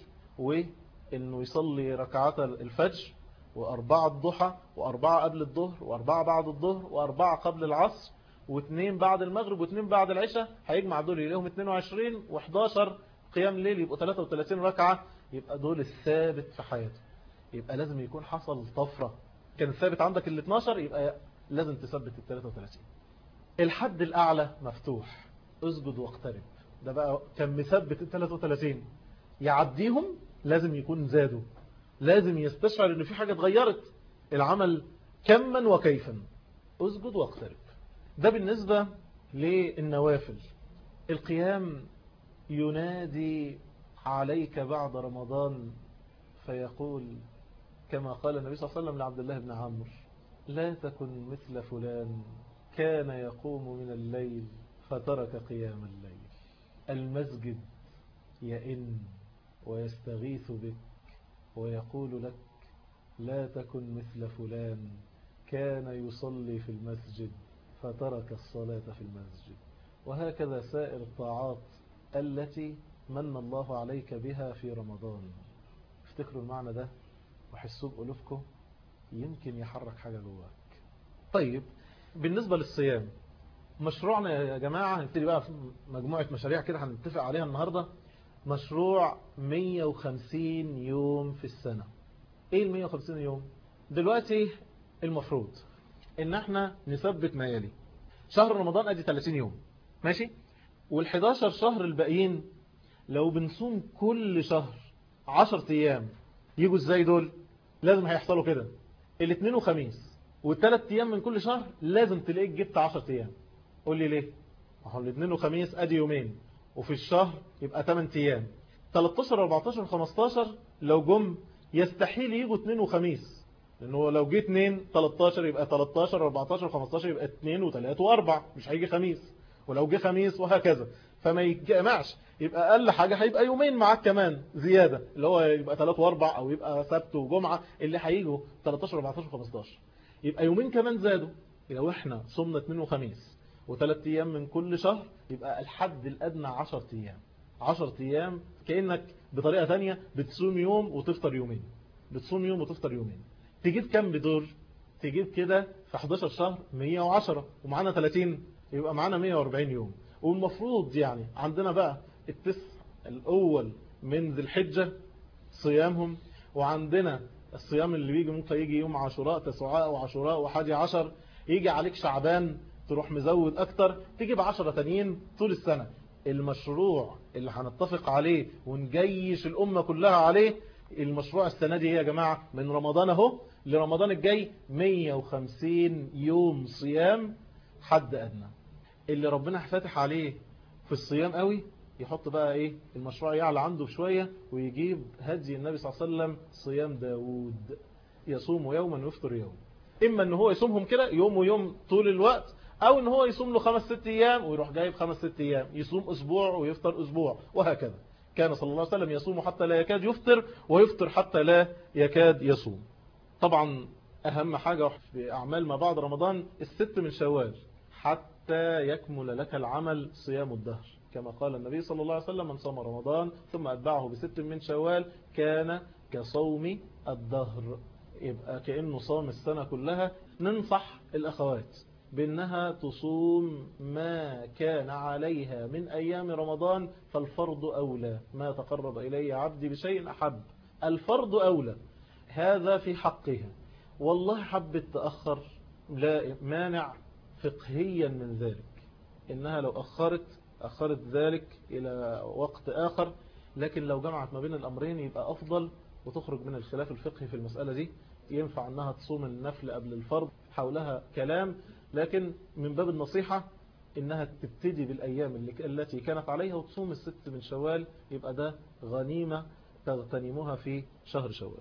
A: وإنه يصلي ركعات الفجر، و4 الضحى، و4 قبل الظهر، و4 بعد الظهر، و4 قبل العصر، و2 بعد المغرب، و2 بعد العشاء. هيجمع دول يلاقيهم 22 و11 قيام ليل، يبقوا 33 ركعة. يبقى دول الثابت في حياته. يبقى لازم يكون حصل طفرة. كان ثابت عندك ال12، يبقى لازم تثبت ال33. الحد الأعلى مفتوح: اسجد واقترب. ده بقى كان مثبت ال33، يعديهم لازم يكون زادوا، لازم يستشعر ان في حاجة اتغيرت. العمل كما وكيفا، اسجد واقترب. ده بالنسبة للنوافل. القيام ينادي عليك بعد رمضان فيقول كما قال النبي صلى الله عليه وسلم لعبد الله بن عمرو: لا تكن مثل فلان كان يقوم من الليل فترك قيام الليل. المسجد يئن ويستغيث بك ويقول لك: لا تكن مثل فلان كان يصلي في المسجد فترك الصلاة في المسجد. وهكذا سائر الطاعات التي من الله عليك بها في رمضان. افتكروا المعنى ده وحسوا بقلوبكم، يمكن يحرك حاجة جواك. طيب بالنسبة للصيام، مشروعنا يا جماعة هنبتدي بقى في مجموعة مشاريع كده هنتفق عليها النهاردة. مشروع 150 يوم في السنة. ايه 150 يوم؟ دلوقتي المفروض ان احنا نثبت ما يلي: شهر رمضان ادي 30 يوم ماشي، وال11 شهر الباقيين لو بنصوم كل شهر 10 ايام، يجوا ازاي دول؟ لازم هيحصلوا كده: الاثنين وخميس، والثلاث ايام من كل شهر لازم تلاقيك جبت 10 ايام. قول لي ليه؟ اهو الاثنين وخميس ادي يومين، وفي الشهر يبقى 8 ايام. 13 14 15 لو جم يستحيل يجوا اثنين وخميس، لانه لو جه 2 13 يبقى 13 14 15 يبقى 2 و3 و4، مش هيجي خميس. ولو جه خميس وهكذا، فما يتجمعش. يبقى اقل حاجة هيبقى يومين معاك كمان زيادة، اللي هو يبقى 3 و4 او يبقى سبت وجمعة اللي هيجوا 13 14 15، يبقى يومين كمان زادوا. لو احنا صمنا 2 وخميس و3 ايام من كل شهر، يبقى الحد الادنى 10 ايام. 10 ايام كأنك بطريقة ثانية بتصوم يوم وتفطر يومين، بتصوم يوم وتفطر يومين. تجيب كم بدور؟ تجيب كده في 11 شهر 110، ومعانا 30 يبقى معانا 140 يوم. والمفروض يعني عندنا بقى التسع الأول من ذي الحجة صيامهم، وعندنا الصيام اللي بيجي ممكن يجي يوم عاشوراء، تسعاء وعاشوراء وحادي عشر، يجي عليك شعبان تروح مزود أكتر، تجيب 10 تانيين طول السنة. المشروع اللي هنتفق عليه ونجيش الأمة كلها عليه، المشروع السنة دي يا جماعة من رمضان اهو لرمضان الجاي 150 يوم صيام حد أدنى. اللي ربنا فاتح عليه في الصيام قوي يحط بقى ايه المشروع يعلى عنده شوية، ويجيب هدي النبي صلى الله عليه وسلم صيام داود: يصوم يوما ويفطر يوم. اما ان هو يصومهم كده يوم ويوم طول الوقت، او ان هو يصوم له 5-6 ايام ويروح جايب 5-6 ايام، يصوم اسبوع ويفطر اسبوع، وهكذا. كان صلى الله عليه وسلم يصوم حتى لا يكاد يفطر، ويفطر حتى لا يكاد يصوم. طبعا اهم حاجة في اعمال ما بعد رمضان الست من شوال، حتى يكمل لك العمل صيام الدهر، كما قال النبي صلى الله عليه وسلم: من صام رمضان ثم أتبعه ب6 من شوال كان كصوم الدهر. يبقى كأنه صام السنة كلها. ننصح الأخوات بأنها تصوم ما كان عليها من أيام رمضان، فالفرض أولى. ما تقرب إلي عبدي بشيء أحب، الفرض أولى، هذا في حقها. والله حبت تأخر، لا مانع فقهيا من ذلك، إنها لو أخرت ذلك إلى وقت آخر، لكن لو جمعت ما بين الأمرين يبقى أفضل وتخرج من الخلاف الفقهي في المسألة دي. ينفع أنها تصوم النفل قبل الفرض، حولها كلام، لكن من باب النصيحة إنها تبتدي بالأيام التي كانت عليها وتصوم 6 من شوال، يبقى ده غنيمة تغتنمها في شهر شوال.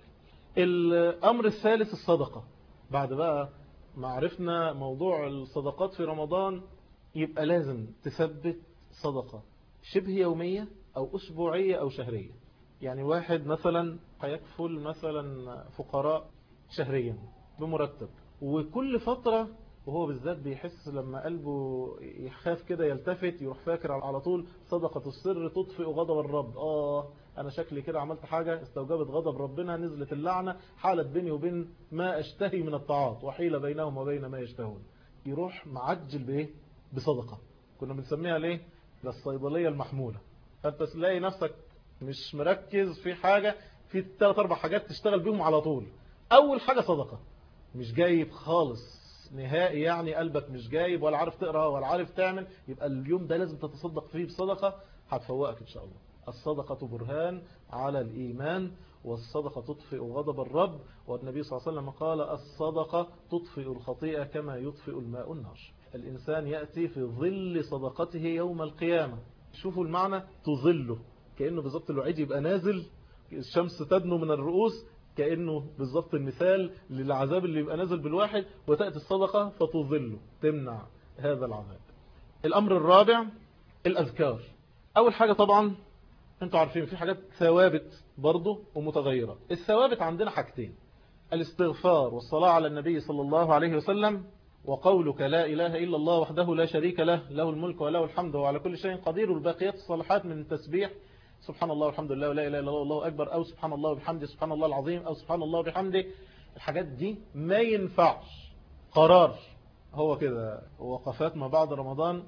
A: الأمر الثالث الصدقة. بعد بقى ما عرفنا موضوع الصدقات في رمضان، يبقى لازم تثبت صدقة شبه يومية أو أسبوعية أو شهرية. يعني واحد مثلا هيكفل مثلا فقراء شهريا بمرتب، وكل فترة وهو بالذات بيحس لما قلبه يخاف كده يلتفت يروح فاكر على طول صدقة السر تطفئ غضب الرب. أنا شكلي كده عملت حاجة استوجبت غضب ربنا، نزلت اللعنة، حالت بيني وبين ما أشتهي من الطاعات وحيل بينهم وبين ما يشتهون. يروح معجل بإيه؟ بصدقة. كنا بنسميها ليه؟ للصيدلية المحمولة. فأنت تلاقي نفسك مش مركز في حاجة، في 3-4 حاجات تشتغل بيهم على طول. أول حاجة صدقة، مش جايب خالص نهائي، يعني قلبك مش جايب ولا عارف تقرأ ولا عارف تعمل، يبقى اليوم ده لازم تتصدق فيه بصدقة هتفوقك إن شاء الله. الصدقة برهان على الإيمان، والصدقة تطفئ غضب الرب، والنبي صلى الله عليه وسلم قال: الصدقة تطفئ الخطيئة كما يطفئ الماء النار. الإنسان يأتي في ظل صدقته يوم القيامة. شوفوا المعنى، تظله، كأنه بالضبط الوعيد يبقى نازل، الشمس تدنو من الرؤوس، كأنه بالضبط المثال للعذاب اللي يبقى نازل بالواحد، وتأتي الصدقة فتظله، تمنع هذا العذاب. الأمر الرابع الأذكار. أول حاجة طبعا انتوا عارفين في حاجات ثوابت برضه ومتغيرة. الثوابت عندنا حاجتين: الاستغفار والصلاة على النبي صلى الله عليه وسلم، وقولك لا إله إلا الله وحده لا شريك له، له الملك وله الحمد وعلى كل شيء قدير. والباقيات الصالحات من التسبيح: سبحان الله والحمد لله ولا إله إلا الله والله أكبر، أو سبحان الله وبحمده سبحان الله العظيم، أو سبحان الله وبحمده. الحاجات دي ما ينفعش. قرار هو كده، وقفات ما بعد رمضان،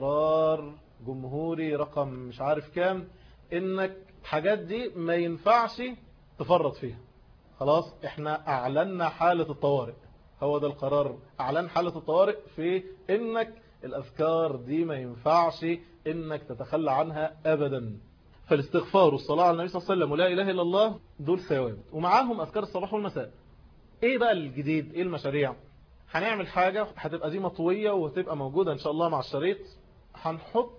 A: قرار جمهوري رقم مش عارف كام، إنك الحاجات دي ما ينفعش تفرط فيها. خلاص احنا أعلنا حالة الطوارئ، هو ده القرار، أعلن حالة الطوارئ في إنك الأذكار دي ما ينفعش إنك تتخلى عنها أبدا. فالاستغفار والصلاة على النبي صلى الله عليه وسلم ولا إله إلا الله دول ثوابت، ومعاهم أذكار الصباح والمساء. إيه بقى الجديد؟ إيه المشاريع؟ هنعمل حاجة هتبقى دي مطوية وهتبقى موجودة إن شاء الله مع الشريط. هنحط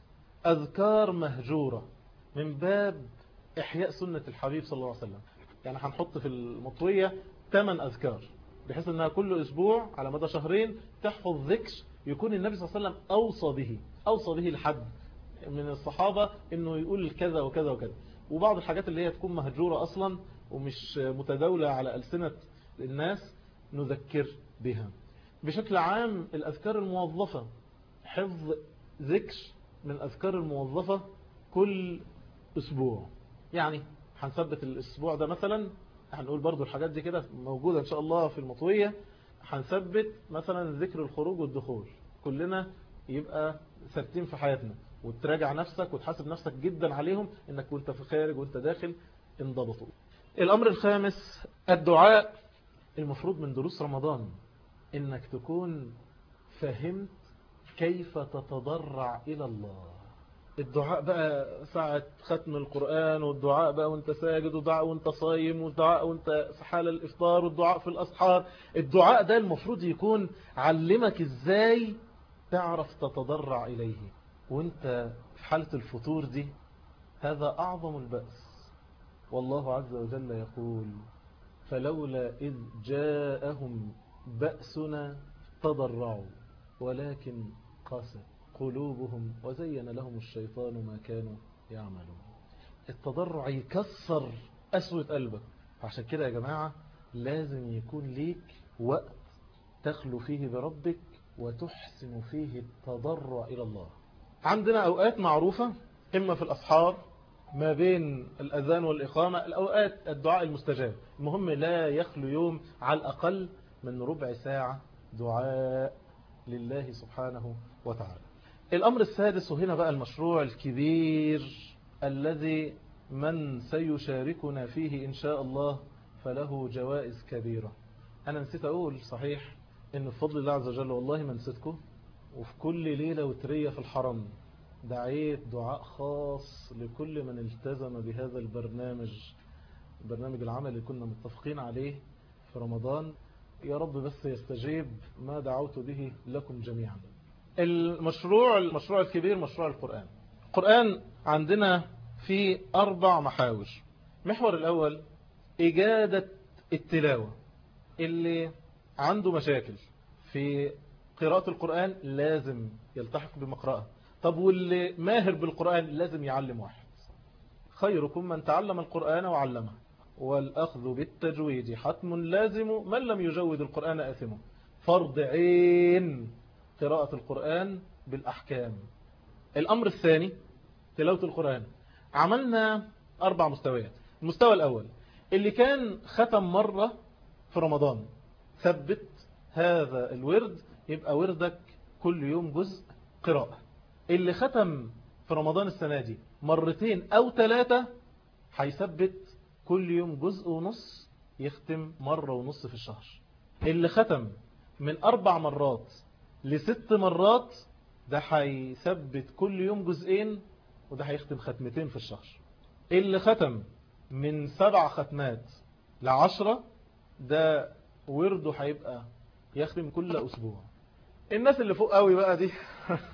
A: أذكار مهجورة من باب إحياء سنة الحبيب صلى الله عليه وسلم. يعني هنحط في المطوية 8 أذكار، بحيث أنها كل أسبوع على مدى شهرين تحفظ ذكر يكون النبي صلى الله عليه وسلم أوصى به لحد من الصحابة أنه يقول كذا وكذا وكذا. وبعض الحاجات اللي هي تكون مهجورة أصلا ومش متداولة على ألسنة الناس نذكر بها. بشكل عام الأذكار الموظفة، حفظ ذكر من الأذكار الموظفة كل أسبوع. يعني هنثبت الأسبوع ده مثلا، هنقول برضو الحاجات دي كده موجودة إن شاء الله في المطوية. هنثبت مثلا ذكر الخروج والدخول، كلنا يبقى ثابتين في حياتنا، وتراجع نفسك وتحاسب نفسك جدا عليهم، إنك وانت في خارج وانت داخل انضبطوا. الأمر الخامس الدعاء. المفروض من دروس رمضان إنك تكون فهمت كيف تتضرع إلى الله. الدعاء بقى ساعة ختم القرآن، والدعاء بقى وانت ساجد، والدعاء وانت صايم، والدعاء وانت حال الإفطار، والدعاء في الأسحار. الدعاء ده المفروض يكون علمك ازاي تعرف تتضرع إليه وانت في حالة الفطور دي. هذا أعظم البأس. والله عز وجل يقول: فلولا إذ جاءهم بأسنا تضرعوا ولكن قست قلوبهم وزين لهم الشيطان ما كانوا يعملون. التضرع يكسر أسوة قلبك. عشان كده يا جماعة لازم يكون ليك وقت تخلو فيه بربك وتحسن فيه التضرع إلى الله. عندنا أوقات معروفة إما في الأسحار ما بين الأذان والإقامة، الأوقات الدعاء المستجاب. المهم لا يخلو يوم على الأقل من ربع ساعة دعاء لله سبحانه وتعالى. الأمر السادس، وهنا بقى المشروع الكبير الذي من سيشاركنا فيه إن شاء الله فله جوائز كبيرة. أنا نسيت أقول صحيح إن بفضل الله عز وجل والله ما نسيتكم، وفي كل ليلة وترية في الحرم دعيت دعاء خاص لكل من التزم بهذا البرنامج العمل اللي كنا متفقين عليه في رمضان. يا رب بس يستجيب ما دعوت به لكم جميعا. المشروع الكبير مشروع القرآن. القرآن عندنا في 4 محاور. محور الأول إجادة التلاوة، اللي عنده مشاكل في قراءة القرآن لازم يلتحق بمقرأة. طب واللي ماهر بالقرآن لازم يعلم واحد. خيركم من تعلم القرآن وعلمه، والأخذ بالتجويد حتم لازم، من لم يجود القرآن آثمه. فرض عين قراءة القرآن بالأحكام. الأمر الثاني تلاوة القرآن. عملنا 4 مستويات. المستوى الأول اللي كان ختم مرة في رمضان، ثبت هذا الورد يبقى وردك كل يوم جزء قراءة. اللي ختم في رمضان السنة دي 2 أو 3 هيثبت كل يوم جزء ونص، يختم 1.5 مرة في الشهر. اللي ختم من 4 مرات ل6 مرات ده هيثبت كل يوم جزئين، وده هيختم 2 ختمة في الشهر. اللي ختم من 7 ختمات ل10 ده ورده هيبقى يختم كل أسبوع. الناس اللي فوق قوي بقى دي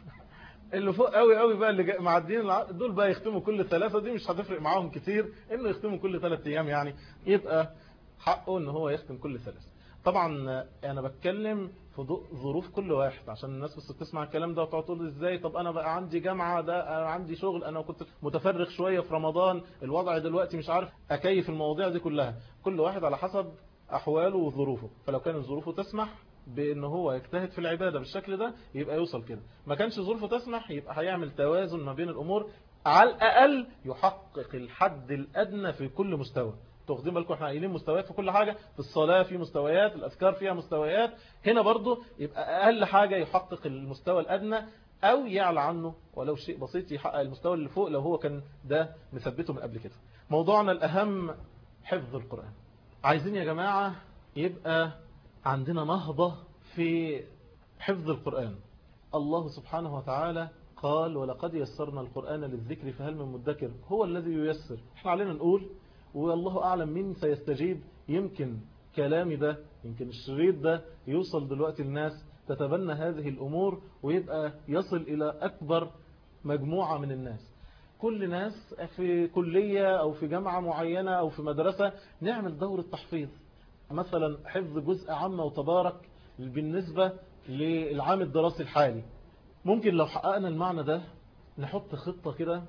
A: اللي فوق قوي بقى اللي معدين دول بقى يختموا كل 3، دي مش هتفرق معاهم كتير انه يختموا كل 3 ايام، يعني يبقى حقه ان هو يختم كل 3. طبعا انا بتكلم في ظروف كل واحد عشان الناس بس بتسمع الكلام ده وتقعد تقول ازاي، طب انا بقى عندي جامعة، ده انا عندي شغل، انا كنت متفرغ شوية في رمضان، الوضع دلوقتي مش عارف اكيف المواضيع دي كلها. كل واحد على حسب احواله وظروفه، فلو كانت ظروفه تسمح بان هو يجتهد في العبادة بالشكل ده يبقى يوصل كده. ما كانش ظروفه تسمح يبقى هيعمل توازن ما بين الامور، على الاقل يحقق الحد الادنى في كل مستوى. تاخدين بالكم احنا قايلين مستويات في كل حاجة، في الصلاة في مستويات، الأذكار فيها مستويات، هنا برضو يبقى أقل حاجة يحقق المستوى الأدنى أو يعلى عنه ولو شيء بسيط، يحقق المستوى اللي فوق لو هو كان ده مثبته من قبل كده. موضوعنا الأهم حفظ القرآن. عايزين يا جماعة يبقى عندنا نهضة في حفظ القرآن. الله سبحانه وتعالى قال ولقد يسرنا القرآن للذكر فهل من مدكر. هو الذي ييسر، احنا علينا نقول والله أعلم مين سيستجيب. يمكن كلامي ده، يمكن الشريط ده يوصل دلوقتي الناس تتبنى هذه الأمور ويبقى يصل إلى أكبر مجموعة من الناس. كل ناس في كلية أو في جامعة معينة أو في مدرسة نعمل دورة تحفيظ، مثلا حفظ جزء عامة وتبارك بالنسبة للعام الدراسي الحالي. ممكن لو حققنا المعنى ده نحط خطة كده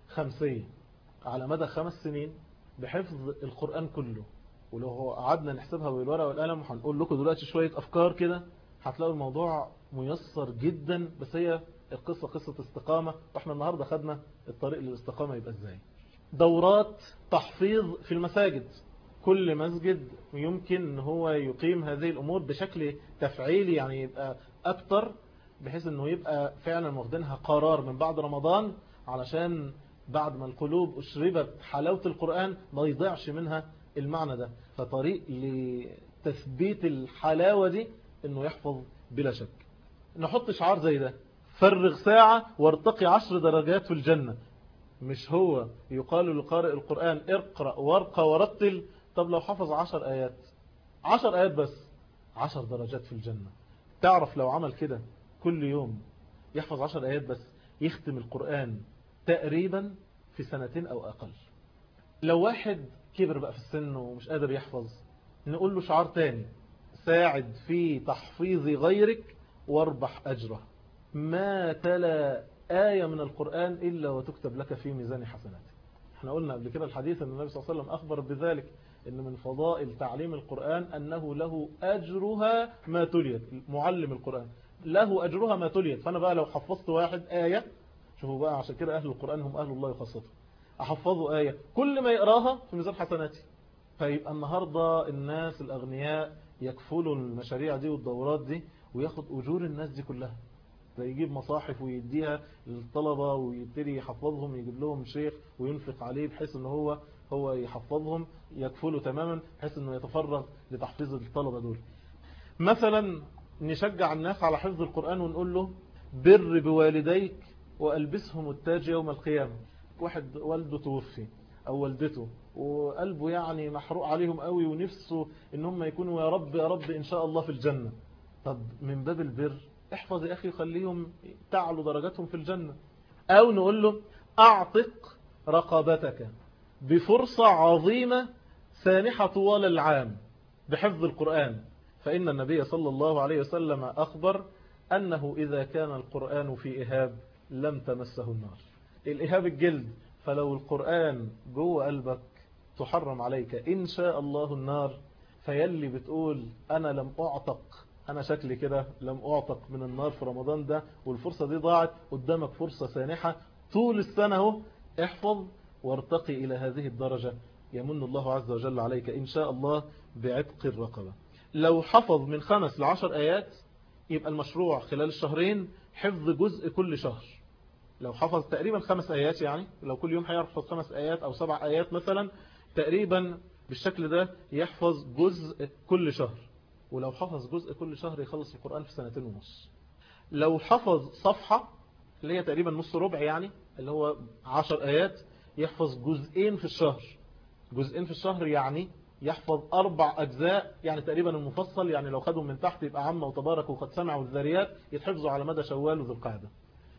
A: 5 على مدى 5 سنين بحفظ القرآن كله. ولو قعدنا نحسبها بالورقة والقلم هنقول لكم دلوقتي شوية أفكار كده، هتلاقوا الموضوع ميسر جدا. بس هي القصة قصة استقامة، واحنا النهاردة خدنا الطريق للاستقامة يبقى ازاي. دورات تحفيظ في المساجد، كل مسجد يمكن ان هو يقيم هذه الأمور بشكل تفعيلي، يعني يبقى أكتر، بحيث انه يبقى فعلا واخدينها قرار من بعد رمضان، علشان بعد ما القلوب أشربت حلاوة القرآن ما يضيعش منها المعنى ده. فطريق لتثبيت الحلاوة دي انه يحفظ بلا شك. نحط شعار زي ده، فرغ ساعة وارتقي 10 درجات في الجنة. مش هو يقال لقارئ القرآن اقرأ وارقى ورتل؟ طب لو حفظ 10 آيات، 10 آيات بس، 10 درجات في الجنة. تعرف لو عمل كده كل يوم يحفظ 10 آيات بس، يختم القرآن تقريبا في 2 أو أقل. لو واحد كبر بقى في السن ومش قادر يحفظ، نقول له شعار تاني، ساعد في تحفيظ غيرك واربح أجره. ما تلا آية من القرآن إلا وتكتب لك في ميزان حسناتك. احنا قلنا قبل كده الحديث أن النبي صلى الله عليه وسلم أخبر بذلك، أن من فضائل تعليم القرآن أنه له أجرها ما تليت. معلم القرآن له أجرها ما تليت. فأنا بقى لو حفظت واحد آية، شوفوا بقى عشان كده أهل القرآن هم أهل الله خاصته، أحفظه آية كل ما يقراها في ميزان حسناتي. فيبقى النهاردة الناس الأغنياء يكفلوا المشاريع دي والدورات دي وياخد أجور الناس دي كلها. يجيب مصاحف ويديها للطلبة ويبتدي يحفظهم، يجيب لهم شيخ وينفق عليه بحيث ان هو يحفظهم، يكفله تماما بحيث انه يتفرغ لتحفيظ الطلبة دول. مثلا نشجع الناس على حفظ القرآن ونقول له بر بوالديك وألبسهم التاج يوم القيامة. واحد والده توفي أو والدته وقلبه يعني محروق عليهم قوي ونفسه ان هم يكونوا يا رب يا رب إن شاء الله في الجنة. طب من باب البر احفظ يا أخي خليهم تعلوا درجاتهم في الجنة. أو نقول له أعتق رقبتك بفرصة عظيمة سانحة طوال العام بحفظ القرآن. فإن النبي صلى الله عليه وسلم أخبر أنه إذا كان القرآن في إهاب لم تمسه النار. الإهاب الجلد، فلو القرآن جوه قلبك تحرم عليك إن شاء الله النار. فيلي بتقول أنا لم أعتق، أنا شكلي كده لم أعتق من النار في رمضان ده والفرصة دي ضاعت، قدامك فرصة سانحة طول السنة. احفظ وارتقي إلى هذه الدرجة، يمن الله عز وجل عليك إن شاء الله بعتق الرقبة. لو حفظ من 5 ل10 آيات يبقى المشروع خلال الشهرين حفظ جزء كل شهر. لو حفظ تقريبا 5 آيات، يعني لو كل يوم هيحفظ 5 آيات أو 7 آيات مثلا، تقريبا بالشكل ده يحفظ جزء كل شهر. ولو حفظ جزء كل شهر يخلص القرآن في 2.5 سنين. لو حفظ صفحة اللي هي تقريبا نص ربع، يعني اللي هو 10 آيات، يحفظ جزئين في الشهر. جزئين في الشهر يعني يحفظ 4 أجزاء، يعني تقريبا المفصل، يعني لو خدهم من تحت يبقى عامة وتبارك وقد سمع والذاريات، يتحفظوا على مدى شوال وذو القعدة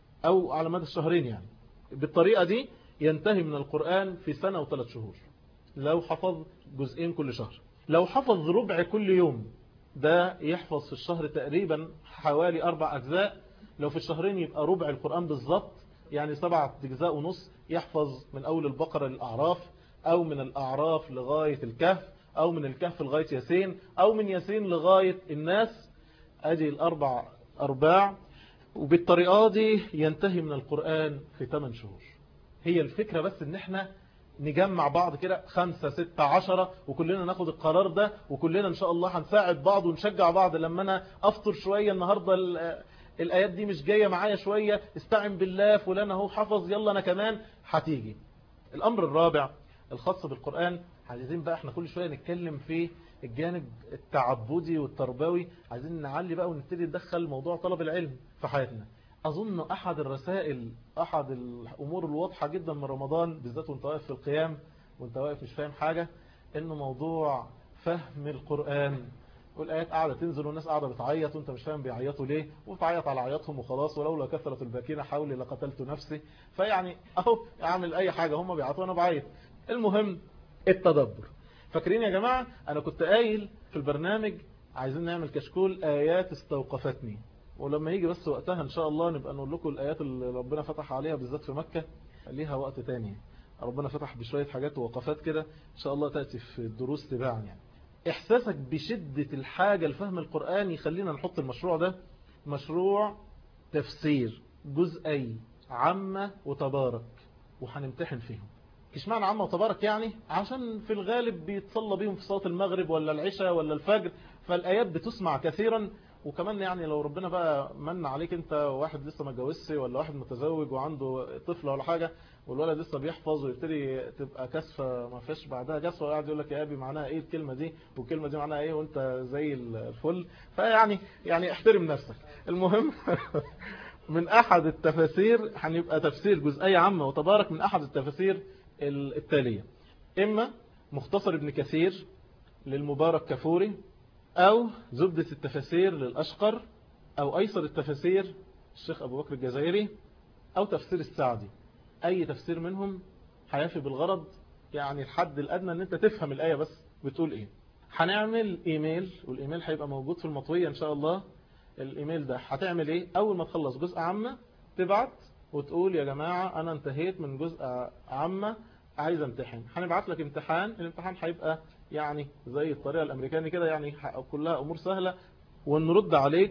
A: أو على مدى الشهرين. يعني بالطريقة دي ينتهي من القرآن في 1 و3 شهور لو حفظ جزئين كل شهر. لو حفظ ربع كل يوم ده يحفظ في الشهر تقريبا حوالي 4 أجزاء. لو في الشهرين يبقى ربع القرآن بالضبط، يعني 7 أجزاء ونص. يحفظ من أول البقرة للأعراف، أو من الأعراف لغاية الكهف، أو من الكهف لغاية ياسين، أو من ياسين لغاية الناس. أدي الأربع أرباع. وبالطريقة دي ينتهي من القرآن في 8 شهور. هي الفكرة بس ان احنا نجمع بعض كده 5 6 10 وكلنا ناخد القرار ده، وكلنا ان شاء الله هنساعد بعض ونشجع بعض. لما انا افطر شوية النهاردة الآيات دي مش جاية معايا شوية، استعن بالله، فلان اهو حفظ، يلا انا كمان هتيجي. الامر الرابع الخاص بالقرآن، عايزين بقى احنا كل شوية نتكلم في الجانب التعبدي والتربوي، عايزين نعلي بقى ونبتدي ندخل موضوع طلب العلم في حياتنا. أظن أحد الرسائل، أحد الأمور الواضحة جدا من رمضان بالذات وانت واقف في القيام وانت واقف مش فاهم حاجة، إنه موضوع فهم القرآن. والآيات قاعدة تنزل والناس قاعدة بتعيط وانت مش فاهم بيعيطوا ليه، وبتعيط على عياطهم وخلاص، ولولا كثرة الباكين حولي لقتلت نفسي. فيعني أهو أعمل أي حاجة، هم بيعيطوا وأنا بعيط. المهم التدبر. فاكرين يا جماعة أنا كنت قايل في البرنامج عايزين نعمل كشكول آيات استوقفتني، ولما يجي بس وقتها إن شاء الله نبقى نقول لكم الآيات اللي ربنا فتح عليها بالذات في مكة. ليها وقت تاني، ربنا فتح بشوية حاجات ووقفات كده إن شاء الله تأتي في الدروس تباعا. يعني إحساسك بشدة الحاجة لفهم القرآن يخلينا نحط المشروع ده مشروع تفسير جزئي عامة وتبارك، وهنمتحن فيهم. اشمعنى عامة وتبارك؟ يعني عشان في الغالب بيتصلى بيهم في صلاة المغرب ولا العشاء ولا الفجر، فالآيات بتسمع كثيرا. وكمان يعني لو ربنا بقى من عليك انت واحد لسه ما اتجوزش، ولا واحد متزوج وعنده طفل ولا حاجة، والولد لسه بيحفظ ويبتدي تبقى كسفة ما فيش بعدها كسفة، وقاعد يقول لك يا ابي معناها ايه الكلمة دي والكلمة دي معناها ايه وانت زي الفل. فيعني احترم نفسك. المهم من احد التفاسير هنبقى تفسير جزئية عامة وتبارك من احد التفاسير التالية: إما مختصر ابن كثير للمبارك كفوري، أو زبدة التفاسير للأشقر، أو أيسر التفاسير الشيخ أبو بكر الجزائري، أو تفسير السعدي. أي تفسير منهم هيفي بالغرض، يعني الحد الأدنى أن أنت تفهم الآية بس بتقول إيه. هنعمل إيميل، والإيميل هيبقى موجود في المطوية إن شاء الله. الإيميل ده هتعمل إيه؟ أول ما تخلص جزء عامة تبعت وتقول يا جماعة أنا انتهيت من جزء عامة عايز امتحن. هنبعت لك امتحان، الامتحان هيبقى يعني زي الطريقة الأمريكاني كده، يعني كلها أمور سهلة، ونرد عليك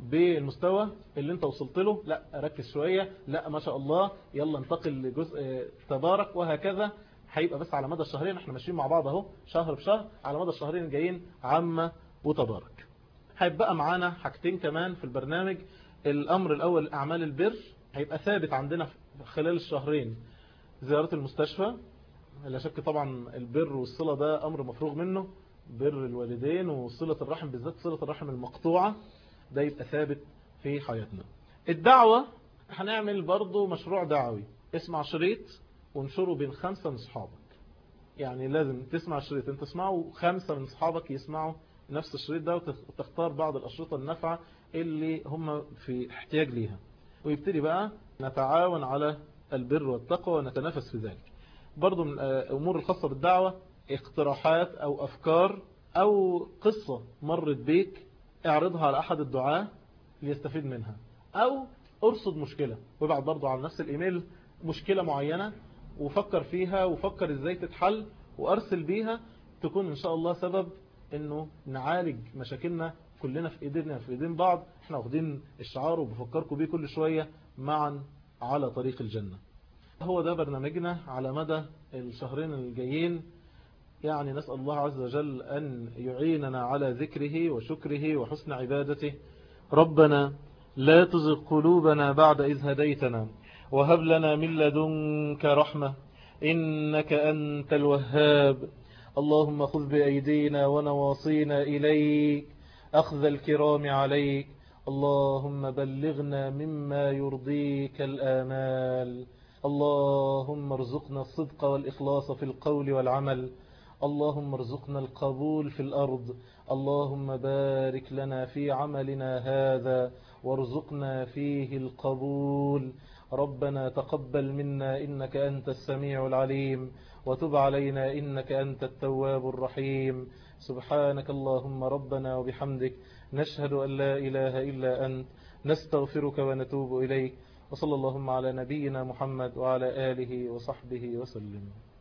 A: بالمستوى اللي انت وصلت له، لا ركز شوية، لا ما شاء الله يلا انتقل لجزء تبارك، وهكذا. هيبقى بس على مدى الشهرين، احنا ماشيين مع بعض اهو شهر بشهر، على مدى الشهرين الجايين عامة وتبارك. هيبقى معانا حاجتين كمان في البرنامج. الامر الاول اعمال البر، هيبقى ثابت عندنا خلال الشهرين زيارة المستشفى. لا شك طبعا البر والصلة ده امر مفروغ منه، بر الوالدين وصلة الرحم، بالذات صلة الرحم المقطوعة، ده يبقى ثابت في حياتنا. الدعوة، هنعمل برضو مشروع دعوي، اسمع شريط وانشره بين 5 من صحابك. يعني لازم تسمع الشريط، انت تسمعه 5 من صحابك يسمعوا نفس الشريط ده، وتختار بعض الأشرطة النافعة اللي هم في احتياج ليها، ويبتدي بقى نتعاون على البر والتقوى ونتنافس في ذلك. برضو من الأمور الخاصة بالدعوة، اقتراحات أو أفكار أو قصة مرت بيك، اعرضها على أحد الدعاة ليستفيد منها، أو أرصد مشكلة وابعت برضو على نفس الإيميل مشكلة معينة وفكر فيها وفكر إزاي تتحل وأرسل بيها، تكون إن شاء الله سبب إنه نعالج مشاكلنا كلنا في إيدينا في إيدين بعض. احنا واخدين الشعار وبفكركم بيه كل شوية، معا على طريق الجنة. هو ده برنامجنا على مدى الشهرين الجايين. يعني نسأل الله عز وجل أن يعيننا على ذكره وشكره وحسن عبادته. ربنا لا تزغ قلوبنا بعد إذ هديتنا، وهب لنا من لدنك رحمة إنك أنت الوهاب. اللهم خذ بأيدينا ونواصينا إليك أخذ الكرام عليك. اللهم بلغنا مما يرضيك الآمال. اللهم ارزقنا الصدق والإخلاص في القول والعمل. اللهم ارزقنا القبول في الأرض. اللهم بارك لنا في عملنا هذا وارزقنا فيه القبول. ربنا تقبل منا إنك أنت السميع العليم، وتب علينا إنك أنت التواب الرحيم. سبحانك اللهم ربنا وبحمدك، نشهد أن لا إله إلا أنت، نستغفرك ونتوب إليك. وصلى اللهم على نبينا محمد وعلى آله وصحبه وسلم.